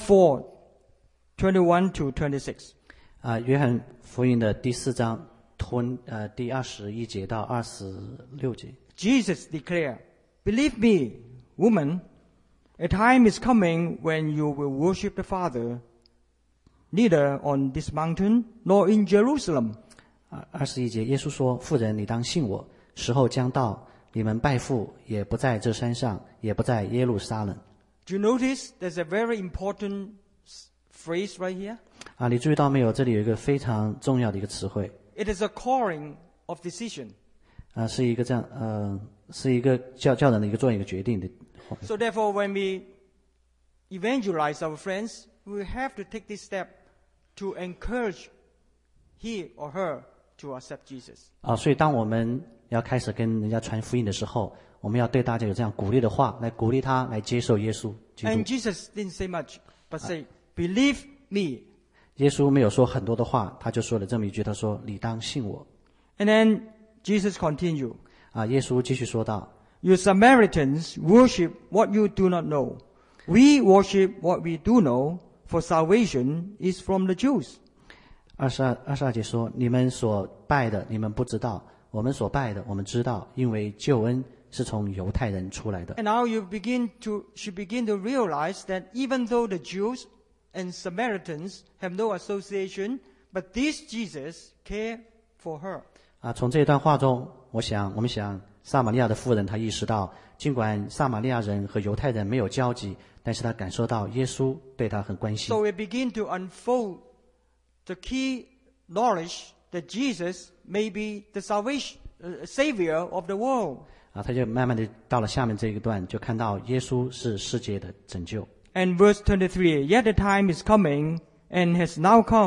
4:21 to 26. 约翰福音的第4章第21节到26节。 Jesus declared, "Believe me, woman, a time is coming when you will worship the Father, neither on this mountain nor in Jerusalem." 21节，耶稣说：“妇人，你当信我，时候将到，你们拜父也不在这山上，也不在耶路撒冷。” Do you notice there's a very important phrase right here? 你注意到没有？这里有一个非常重要的一个词汇， It is a calling of decision. 是一个这样，是一个叫人的做一个决定的。 So therefore, when we evangelize our friends, we have to take this step to encourage he or her to accept Jesus. 所以当我们要开始跟人家传福音的时候，我们要对大家有这样鼓励的话，来鼓励他来接受耶稣基督。 And Jesus didn't say much, but say, "Believe me." 耶稣没有说很多的话，他就说了这么一句，他说：“你当信我。” And then Jesus continued, 耶稣继续说道 "You Samaritans worship what you do not know. We worship what we do know, for salvation is from the Jews." 22节说：“你们所拜的，你们不知道；我们所拜的，我们知道，因为救恩是从犹太人出来的。” And now she begin to realize that even though the Jews and Samaritans have no association, but this Jesus cared for her. 从这一段话中，我们想，撒玛利亚的妇人她意识到，尽管撒玛利亚人和犹太人没有交集，但是她感受到耶稣对她很关心。 So we begin to unfold the key knowledge that Jesus may be the Savior of the world. 他就慢慢的到了下面这一段，就看到耶稣是世界的拯救。 And verse 23, "Yet the time is coming and has now come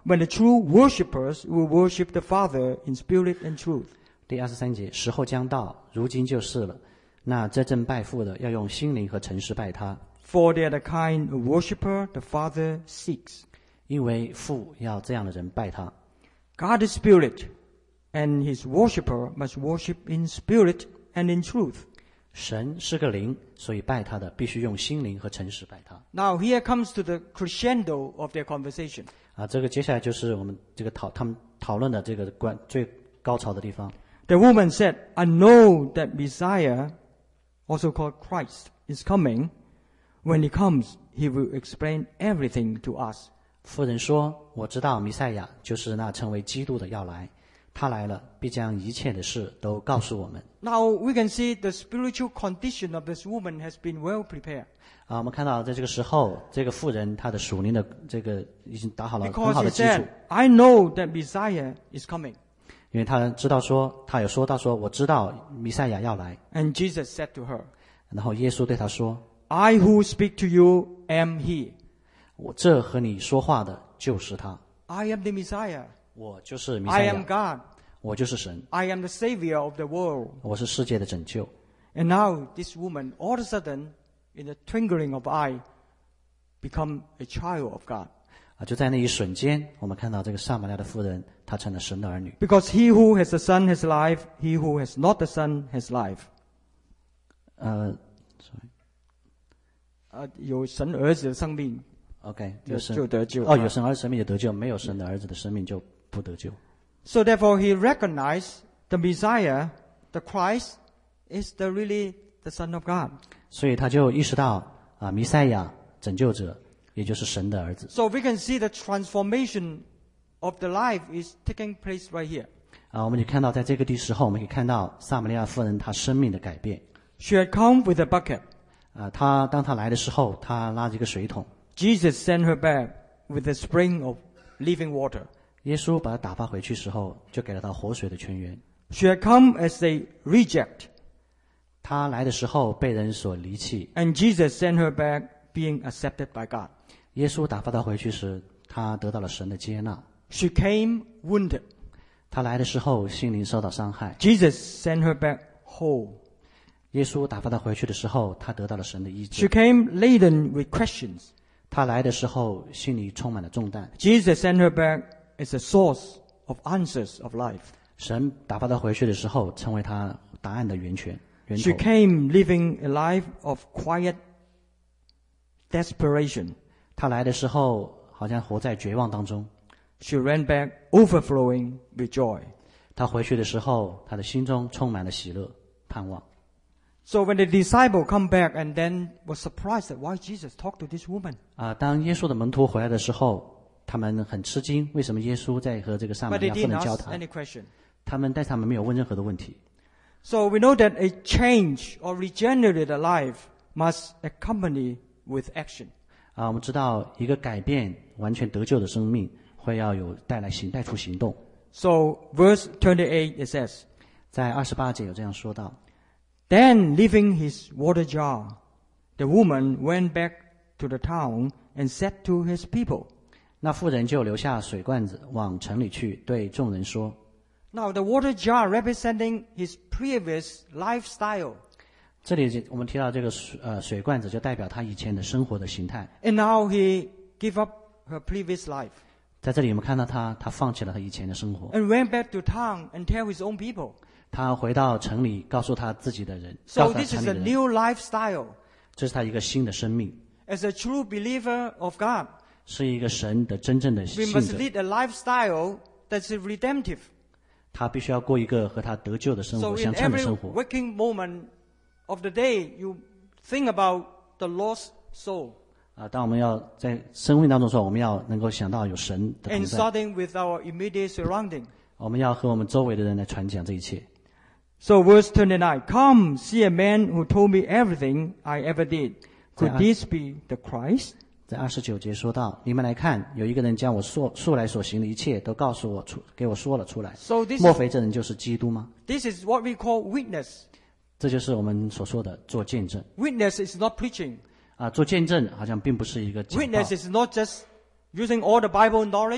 when the true worshippers will worship the Father in spirit and truth. 第23节，时候将到，如今就是了。那真正拜父的，要用心灵和诚实拜他， For they are the kind of worshipper the Father seeks. 因为父要这样的人拜他。 God is spirit, and his worshipper must worship in spirit and in truth. 神是个灵，所以拜他的必须用心灵和诚实拜他。 Now here comes to the crescendo of their conversation. 这个接下来就是我们这个他们讨论的这个最高潮的地方。 The woman said, I know that Messiah, also called Christ, is coming. When he comes, he will explain everything to us. 妇人说：“我知道弥赛亚就是那成为基督的要来，他来了，必将一切的事都告诉我们。” Now we can see the spiritual condition of this woman has been well prepared. 我们看到在这个时候，这个妇人她的属灵的这个已经打好了很好 Because 的 he 基础， said, I know that Messiah is coming. 因为他知道说，他有说到说，我知道弥赛亚要来。 And Jesus said to her, 然后耶稣对他说 I who speak to you am he.：“ 我这和你说话的就是他， I am the Messiah. 我就是弥 I 赛 am 亚， God. 我就是神， I am the Savior of the world. 我是世界的拯救。” And now this woman, all of a sudden, in the twinkling of eye, become a child of God. 就在那一瞬间，我们看到这个撒玛利亚的妇人，她成了神的儿女。 Because he who has the Son has life, he who has not the Son has life. 有神儿子的生命 OK， 有神就得救。 有神儿子生命就得救，没有神的儿子的生命就不得救。 So therefore he recognized the Messiah, the Christ, is really the Son of God. 所以他就意识到弥赛亚拯救者，也就是神的儿子。 So we can see the transformation of the life is taking place right here. 我们就看到在这个时候，我们可以看到撒玛利亚妇人她生命的改变。 She had come with a bucket. 当她来的时候，她拉着一个水桶。 Jesus sent her back with a spring of living water. 耶稣把她打发回去时候，就给了她活水的泉源。 She had come as a reject. 她来的时候被人所离弃， And Jesus sent her back being accepted by God. 耶稣打发她回去时，她得到了神的接纳。 She came wounded. 她来的时候心灵受到伤害， Jesus sent her back whole. 耶稣打发她回去的时候，她得到了神的医 She 治。 came laden with questions. 她来的时候心里充满了重担， Jesus sent her back as a source of answers of life. 神打发她回去的时候，成为她答案的源头。 She came living a life of quiet desperation. 她来的时候好像活在绝望当中， She ran back overflowing with joy. 她回去的时候，她的心中充满了喜乐、盼望。 So when the disciple come back and then was surprised at why Jesus talked to this woman. 当耶稣的门徒回来的时候，他们很吃惊，为什么耶稣在和这个撒玛 But 利 they 亚妇 didn't 人交 ask 谈？ any question. 但他们没有问任何的问题。 So we know that a change or regenerated life must accompany with action. 我们知道一个改变、完全得救的生命，会要有带出行动。 So verse 28 it says, 在28节有这样说到。 Then leaving his water jar, the woman went back to the town and said to his people. 那妇人就留下水罐子，往城里去，对众人说。 Now the water jar representing his previous lifestyle. 这里我们提到这个水罐子，就代表他以前的生活的形态。 And now he gave up her previous life 在这里我们看到他放弃了他以前的生活， and went back to town and tell his own people. 他回到城里，告诉他自己的人， So 告诉他 this 城 is 里 a 的人， new lifestyle. 这是他一个新的生命， As a true believer of God, 是一个神的真正的 we 信 must 者。 lead a lifestyle that's redemptive. 他必须要过一个和他得救的生 So 活 in 相称的 every 生活。 waking moment of the day, you think about the lost soul. 当我们要在生命当中说，我们要能够想到有神的同 And 在， starting with our immediate surrounding. 我们要和我们周围的人来传讲这一切。 So verse 29, Come, see a man who told me everything I ever did. Could this be the Christ? 在29节说到，你们来看，有一个人将我素来所行的一切都告诉我给我说了出来。 So this 莫 is, 非这人就是基督吗？ this is what we call witness. 这就是我们所说的做见证。 Witness is not preaching. 做见证好像并不是一个讲道 Witness is not just using all the Bible knowledge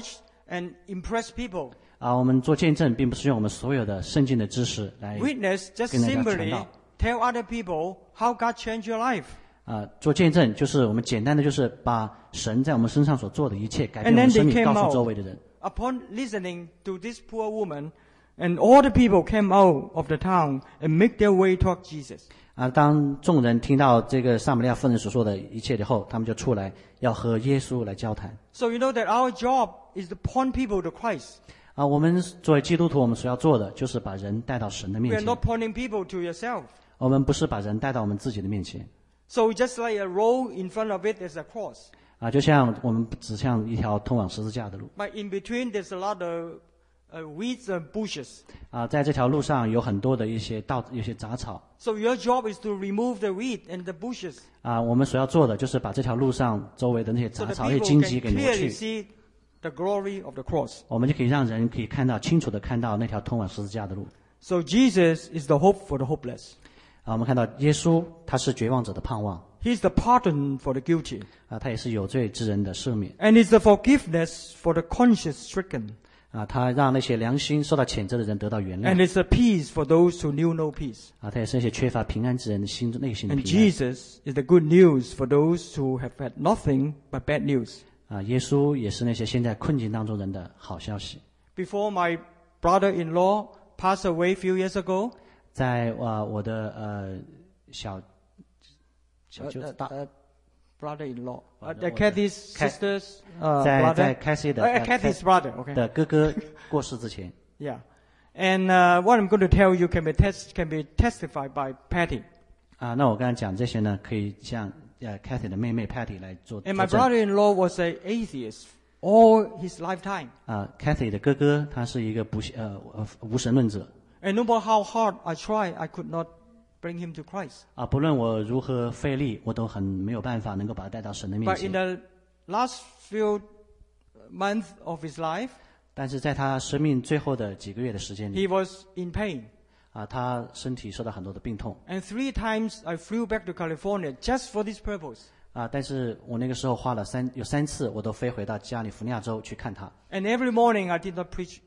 and impress people. 我们做见证，并不是用我们所有的圣经的知识来 Witness just 跟大家传 simply 道。 tell other people how God changed your life. 做见证就是我们简单的就是把神在我们身上所做的一切改变 And 我们 then 生 they 命， came 告诉周 out. 围的人。 Upon listening to this poor woman, and all the people came out of the town and make their way toward Jesus. 当众人听到这个撒玛利亚妇人所说的一切以后，他们就出来要和耶稣来交谈。 So you know that our job is to point people to Christ. 我们作为基督徒，我们所要做的就是把人带到神的 We 面 are 前。 not pointing people to yourself. 我们不是把人带到我们自己的面前。 So just like a road in front of it is a cross. 就像我们指向一条通往十字架的路。 But in between there's a lot of weeds and bushes. 在这条路上有很多的一些杂草。 So your job is to remove the weed and the bushes. 我们所要做的就是把这条路上周围的那些 So 杂 the 草、那些 people 荆 can 棘给挪 clearly 去。 see the glory of the cross. 我们就可以让人可以清楚的看到那条通往十字架的路。 So Jesus is the hope for the hopeless. 我们看到耶稣他是绝望者的盼望。 He's the pardon for the guilty. 他也是有罪之人的赦免。 And he's the forgiveness for the conscience stricken. 他让那些良心受到谴责的人得到原 And 谅。 it's a peace for those who knew no peace. 他也是那些缺乏平安之人的内心的 And 平安。 Jesus is the good news for those who have had nothing but bad news. 耶稣也是那些现在困境当中人的好消息。 Before my brother-in-law passed away a few years ago, 在我的小舅子大 brother-in-law, Brother, Kathy's Kat- sister's 在 brother, Cassie 的 Kathy's brother, okay. 的哥哥过世之前， Yeah. And what I'm going to tell you can be testified by Patty. 那我刚才讲这些呢，可以向Kathy 的妹妹 Patty 来做 And 作 my 证。 brother-in-law was an atheist all his lifetime. Kathy 的哥哥他是一个无神论者。 And no matter how hard I tried, I could not bring him to Christ. 不论我如何费力，我都很没有办法能够把他带到神的面 But in 前。 the last few months of his life, 但是在他生命最后的几个月的时间里， he was in pain. 他身体受到很多的病痛。 And 3 times I flew back to California just for this purpose. 但是我那个时候有3次，我都飞回到加利福尼亚州去看他。 And every morning I did not preach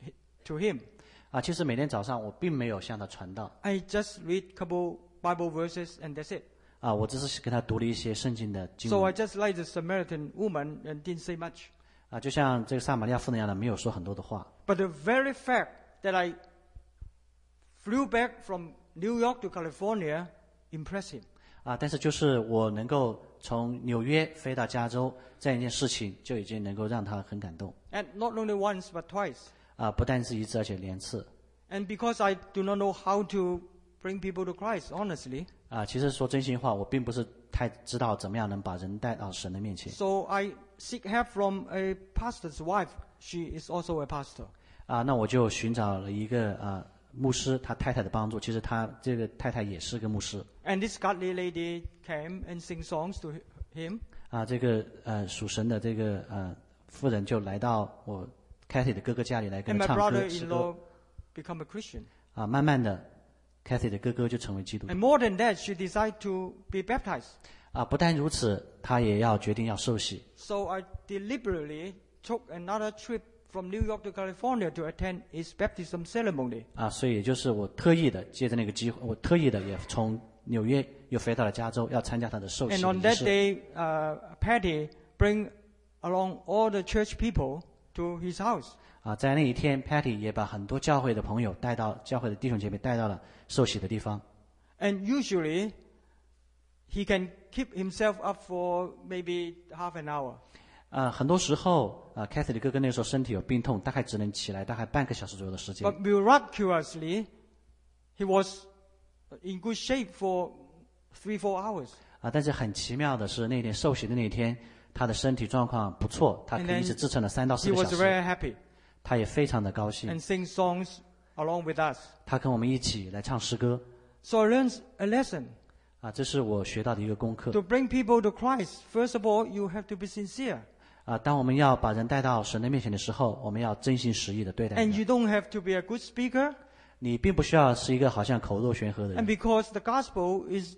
to him. 其实每天早上我并没有向他传道。 I just read a couple Bible verses and that's it. 我只是跟他读了一些圣经的经 So 文。 I just like the Samaritan woman and didn't say much. 就像这个撒玛利亚妇人一样的，没有说很多的话。 But the very fact that I flew back from New York to California impressed him. 但是就是我能够从纽约飞到加州这样一件事情，就已经能够让他很感动。 And not only once but twice. 不但是一次，而且连次。 And because I do not know how to bring people to Christ, honestly, 其实说真心话，我并不是太知道怎么样能把人带到神的面前。 so I seek help from a pastor's wife. She is also a pastor. 那我就寻找了一个牧师，他太太的帮助。其实他这个太太也是个牧师。 And this godly lady came and sing songs to him. 这个属神的这个妇人就来到我 Kathy 的哥哥家里来跟 And 他 my 唱歌诗歌。 brother-in-law become a Christian. 慢慢的 Kathy 的哥哥就成为基督徒。 And more than that, she decided to be baptized. 不但如此，他也要决定要受洗。 So I deliberately took another trip from New York to California to attend his baptism ceremony. 所以也就是我特意的借着那个机会，我特意的也从纽约又飞到了加州，要参加他的受洗 And 的 on 仪 that 式。 day, Patty bring along all the church people to his house. 在那一天 ，Patty 也把很多教会的朋友带到教会的弟兄姐妹带到了受洗的地方。 And usually, he can keep himself up for maybe half an hour. 很多时候，Kathy 的哥哥那时候身体有病痛，大概只能起来大概半个小时左右的时间。 But miraculously, he was in good shape for 3-4 hours. 但是很奇妙的是，那天受洗的那天，他的身体状况不错，他可以一直支撑了3到4 He 个小 was 时。 very happy 他也非常的高兴， and sing songs along with us. 他跟我们一起来唱诗歌。 So I learned a lesson. 这是我学到的一个功课。 To bring people to Christ, first of all, you have to be sincere. 当我们要把人带到神的面前的时候，我们要真心实意的对待 And 人。 you don't have to be a good speaker. 你并不需要是一个好像口若悬河的 And 人， because the gospel is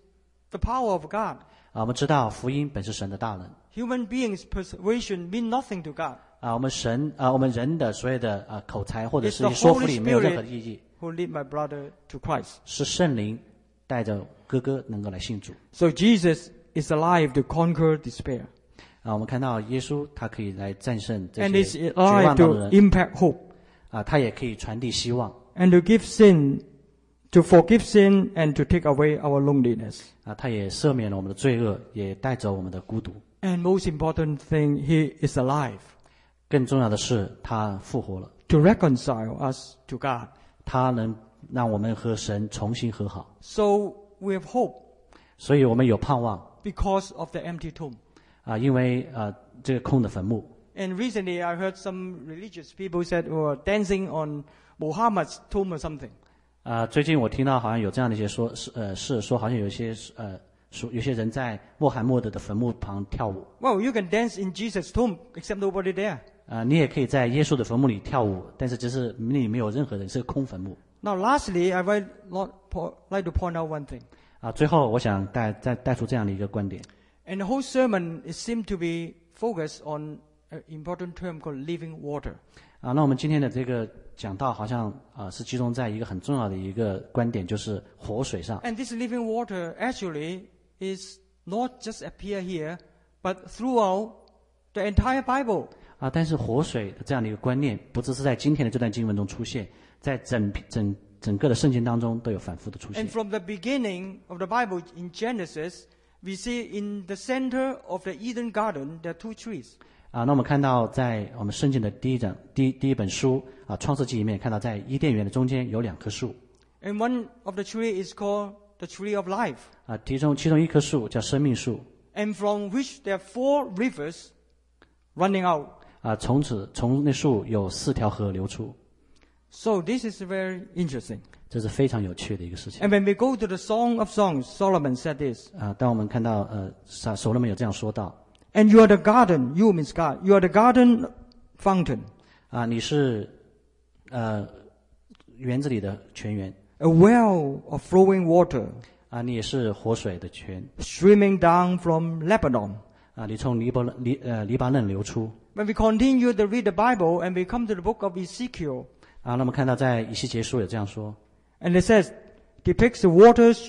the power of God. 我们知道福音本是神的大能。 Human beings' persuasion mean nothing to God. 我们人的所有的口才或者 It's 是 the 说服 Holy 力没有任何 Spirit 的意义， who lead my brother to Christ. 是圣灵带着哥哥能够来信主。 So Jesus is alive to conquer despair. 我们看到耶稣他可以来战胜这 And 些 is 绝 alive 望当 to 的人， impact hope. 他也可以传递希望， And to give sin, to forgive sin and to take away our loneliness. 他也赦免了我们的罪恶，也带走我们的孤独。 And most important thing, He is alive 更重要的是，他复活了， to reconcile us to God. 他能让我们和神重新和好， So we have hope 所以我们有盼望 because of the empty tomb. 因为这个空的坟墓。 And recently I heard some religious people said were dancing on Muhammad's tomb or something. 最近我听到好像有这样的一些说好像有些人在穆罕默德的坟墓旁跳舞。 Well, you can dance in Jesus' tomb except nobody there. 你也可以在耶稣的坟墓里跳舞，但是只是那里没有任何人，是个空坟墓。 Now lastly, I would like to point out one thing. 最后我想带出这样的一个观点。 And the whole sermon it seemed to be focused on an important term called living water. 那我们今天的这个讲道好像是集中在一个很重要的一个观点，就是活水上。 And this living water actually is not just appear here, but throughout the entire Bible. 但是活水的这样的一个观念，不只是在今天的这段经文中出现，在整个的圣经当中都有反复的出现 And。from the beginning of the Bible in Genesis, we see in the center of the Eden garden there are two trees. 那我们看到在我们圣经的第一本书创世纪里面看到，在伊甸园的中间有2棵树。 And one of the tree is called the tree of life. 其中一棵树叫生命树。 And from which there are 4 rivers running out. 从那树有4条河流出。 So this is very interesting. 这是非常有趣的一个事情。 And when we go to the Song of Songs, Solomon said this. 当我们看到所罗门有這樣說到 And you are the garden, you means God, you are the garden fountain, 你是園子裡的泉源 a well of flowing water, 你也是活水的泉 streaming down from Lebanon. 你從黎巴嫩流出 When we continue to read the Bible and we come to the book of Ezekiel, 那麼看到在以西結書有這樣說 and it says, depicts the waters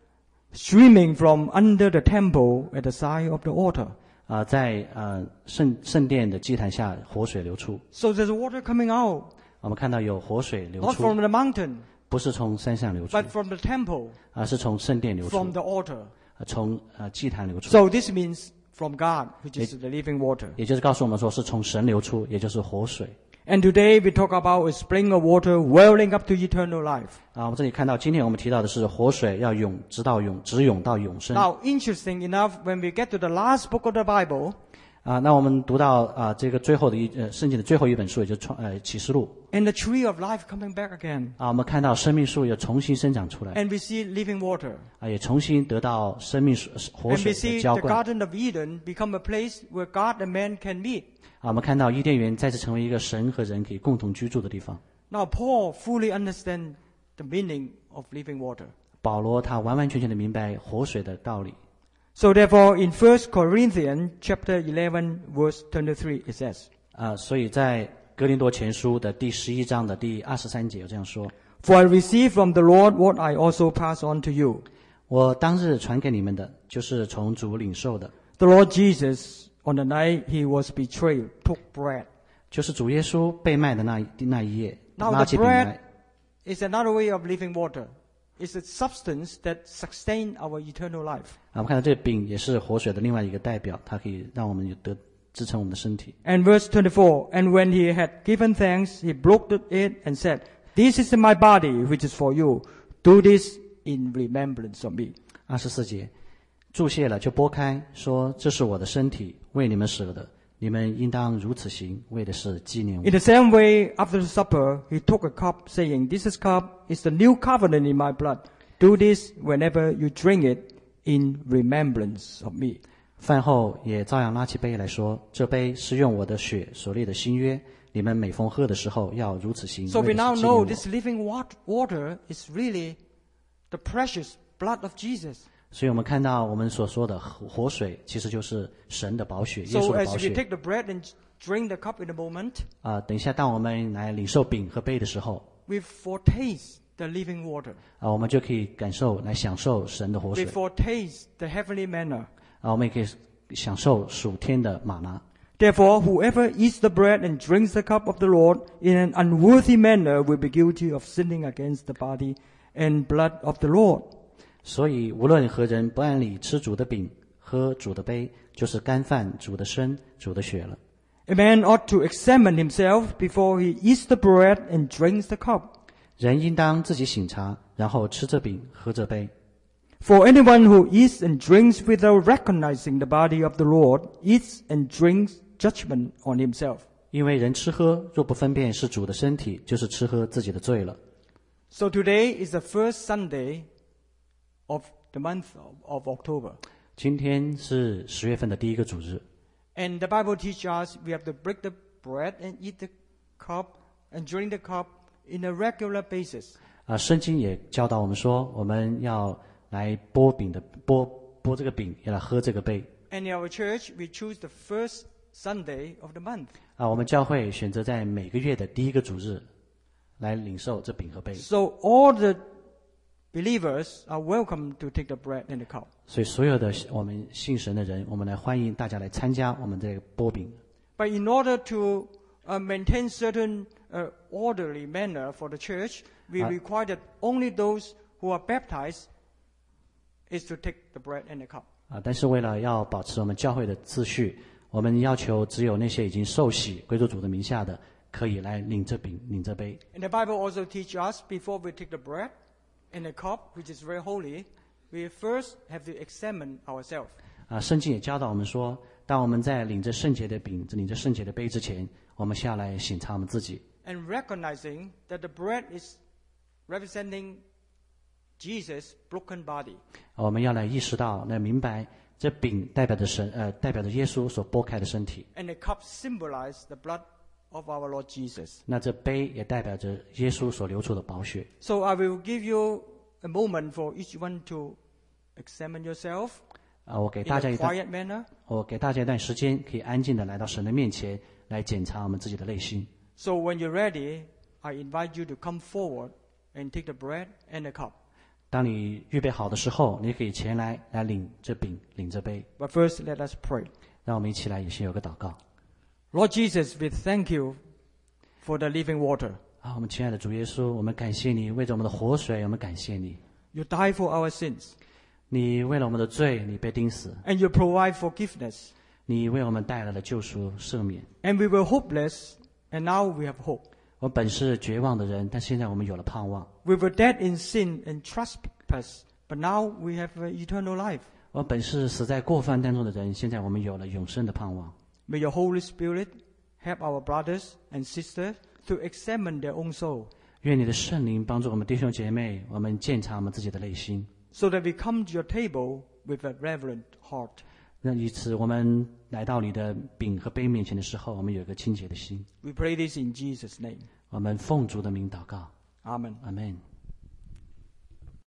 streaming from under the temple at the side of the altar. 在聖殿的祭壇下活水流出 So there's water coming out, 我們看到有活水流 not 出 from the mountain, 不是從山上流出 but from the temple, 是從聖殿流出 from the altar. 從祭壇流出 So this means from God, which is the living water. 也就是告訴我們說是從神流出，也就是活水 And today we talk about a spring of water welling up to eternal life. 我們這裡看到今天我們提到的是活水要湧直湧到永生 Now, interesting enough, when we get to the last book of the Bible, 那我們讀到這個最後的聖經的最後一本書，也就是啟示錄 and the tree of life coming back again, 我們看到生命樹又重新生長出來 and we see living water, 也重新得到生命水活 and 水 we see 的澆 the 灌 Garden of Eden become a place where God and man can meet. 我們看到伊甸園再次成為一個神和人可以共同居住的地方 Now, Paul fully understands the meaning of living water. 保羅他完完全全的明白活水的道理 So therefore, in 1 Corinthians chapter 11, verse 23, it says, 所以在哥林多前書的第11章的第23節有這樣說 For I received from the Lord what I also pass on to you. 我當日傳給你們的就是從主領受的 The Lord Jesus, on the night he was betrayed, took bread. 就是主耶穌被賣的那一夜 Now 拿 the 起餅來 bread is another way of living water. It's a substance that sustains our eternal life. 我們看到這個餅也是活水的另外一個代表，它可以讓我們支撐我們的身體。 And verse 24, and when he had given thanks, he broke it and said, This is my body, which is for you. Do this in remembrance of me. 24節，注謝了就擘開，說：這是我的身體，為你們捨的，你們應當如此行，為的是紀念我。 In the same way, after the supper, he took a cup, saying, This cup is the new covenant in my blood. Do this whenever you drink it in remembrance of me. 飯後也照樣拿起杯來說：這杯是用我的血所立的新約，你們每逢喝的時候要如此行， So 為 we 的 now 是紀 know 念 this 我。 living water is really the precious blood of Jesus. 所以我们看到我们所说的活水，其实就是神的宝血，耶 So 稣的 as 宝 we 血。 take the bread and drink the cup in a moment, 等一下，当我们来领受饼和杯的时候， we foretaste the living water. 我们就可以感受、来享受神的活 We 水。 foretaste the heavenly manna. 我们也可以享受属天的玛拿。 Therefore, whoever eats the bread and drinks the cup of the Lord in an unworthy manner will be guilty of sinning against the body and blood of the Lord. 所以，无论何人不按理吃主的饼、喝主的杯，就是干犯主的身、主的血了。 A man ought to examine himself before he eats the bread and drinks the cup. 人应当自己省察，然后吃这饼、喝这杯。 For anyone who eats and drinks without recognizing the body of the Lord eats and drinks judgment on himself. 因为人吃喝若不分辨是主的身体，就是吃喝自己的罪了。 So today is the first Sunday of the month of October. 今天是10月份的第一个主日， And the Bible teaches us we have to break the bread and eat the cup and drink the cup in a regular basis. 圣经也教导我们说，我们要来剥饼的剥这个饼，要来喝这个杯。 And in our church, we choose the first Sunday of the month. 我们教会选择在每个月的第一个主日来领受这饼和杯。 So all the believers are welcome to take the bread and the cup. 所以所有的我们信神的人，我们来欢迎大家来参加我们这个剥饼。 But in order to maintain certain orderly manner for the church, we require that only those who are baptized is to take the bread and the cup. 但是为了要保持我们教会的秩序，我们要求只有那些已经受洗归入主的名下的，可以来领这饼、领这杯。 And the Bible also teaches us before we take the bread and the cup, which is very holy, we first have to examine ourselves. 圣经也教导我们说，当我们在领着圣洁的饼、领着圣洁的杯之前，我们下来省察我们自己。 And recognizing that the bread is representing Jesus' broken body. 我们要来意识到、来明白，这饼代表着代表着耶稣所剥开的身体。 And the cup symbolizes the blood of our Lord Jesus. 那这杯也代表着耶稣所流出的宝血。 So I will give you a moment for each one to examine yourself 我给 in 大家 a 一段， quiet manner. 我给大家一段时间，可以安静的来到神的面前，来检查我们自己的内心。 So when you're ready, I invite you to come forward and take the bread and the cup. 当你预备好的时候，你可以前来领这饼，领这杯。 But first, let us pray. 让我们一起来也先有个祷告。 Lord Jesus, we thank you for the living water. 我们亲爱的主耶稣，我们感谢你，为着我们的活水，我们感谢你。 You died for our sins, 你为了我们的罪，你被钉死， and you provide forgiveness. 你为我们带来了救赎、赦免。 And we were hopeless, and now we have hope. 我本是绝望的人，但现在我们有了盼望。 We were dead in sin and trespass, but now we have eternal life. 我本是死在过犯当中的人，现在我们有了永生的盼望。 May your Holy Spirit help our brothers and sisters to examine their own soul, 愿你的圣灵帮助我们弟兄姐妹，我们检查我们自己的内心， so that we come to your table with a reverent heart. 那以此我们来到你的饼和杯面前的时候，我们有一个清洁的心。 We pray this in Jesus' name. 我们奉主的名祷告， Amen. 阿门。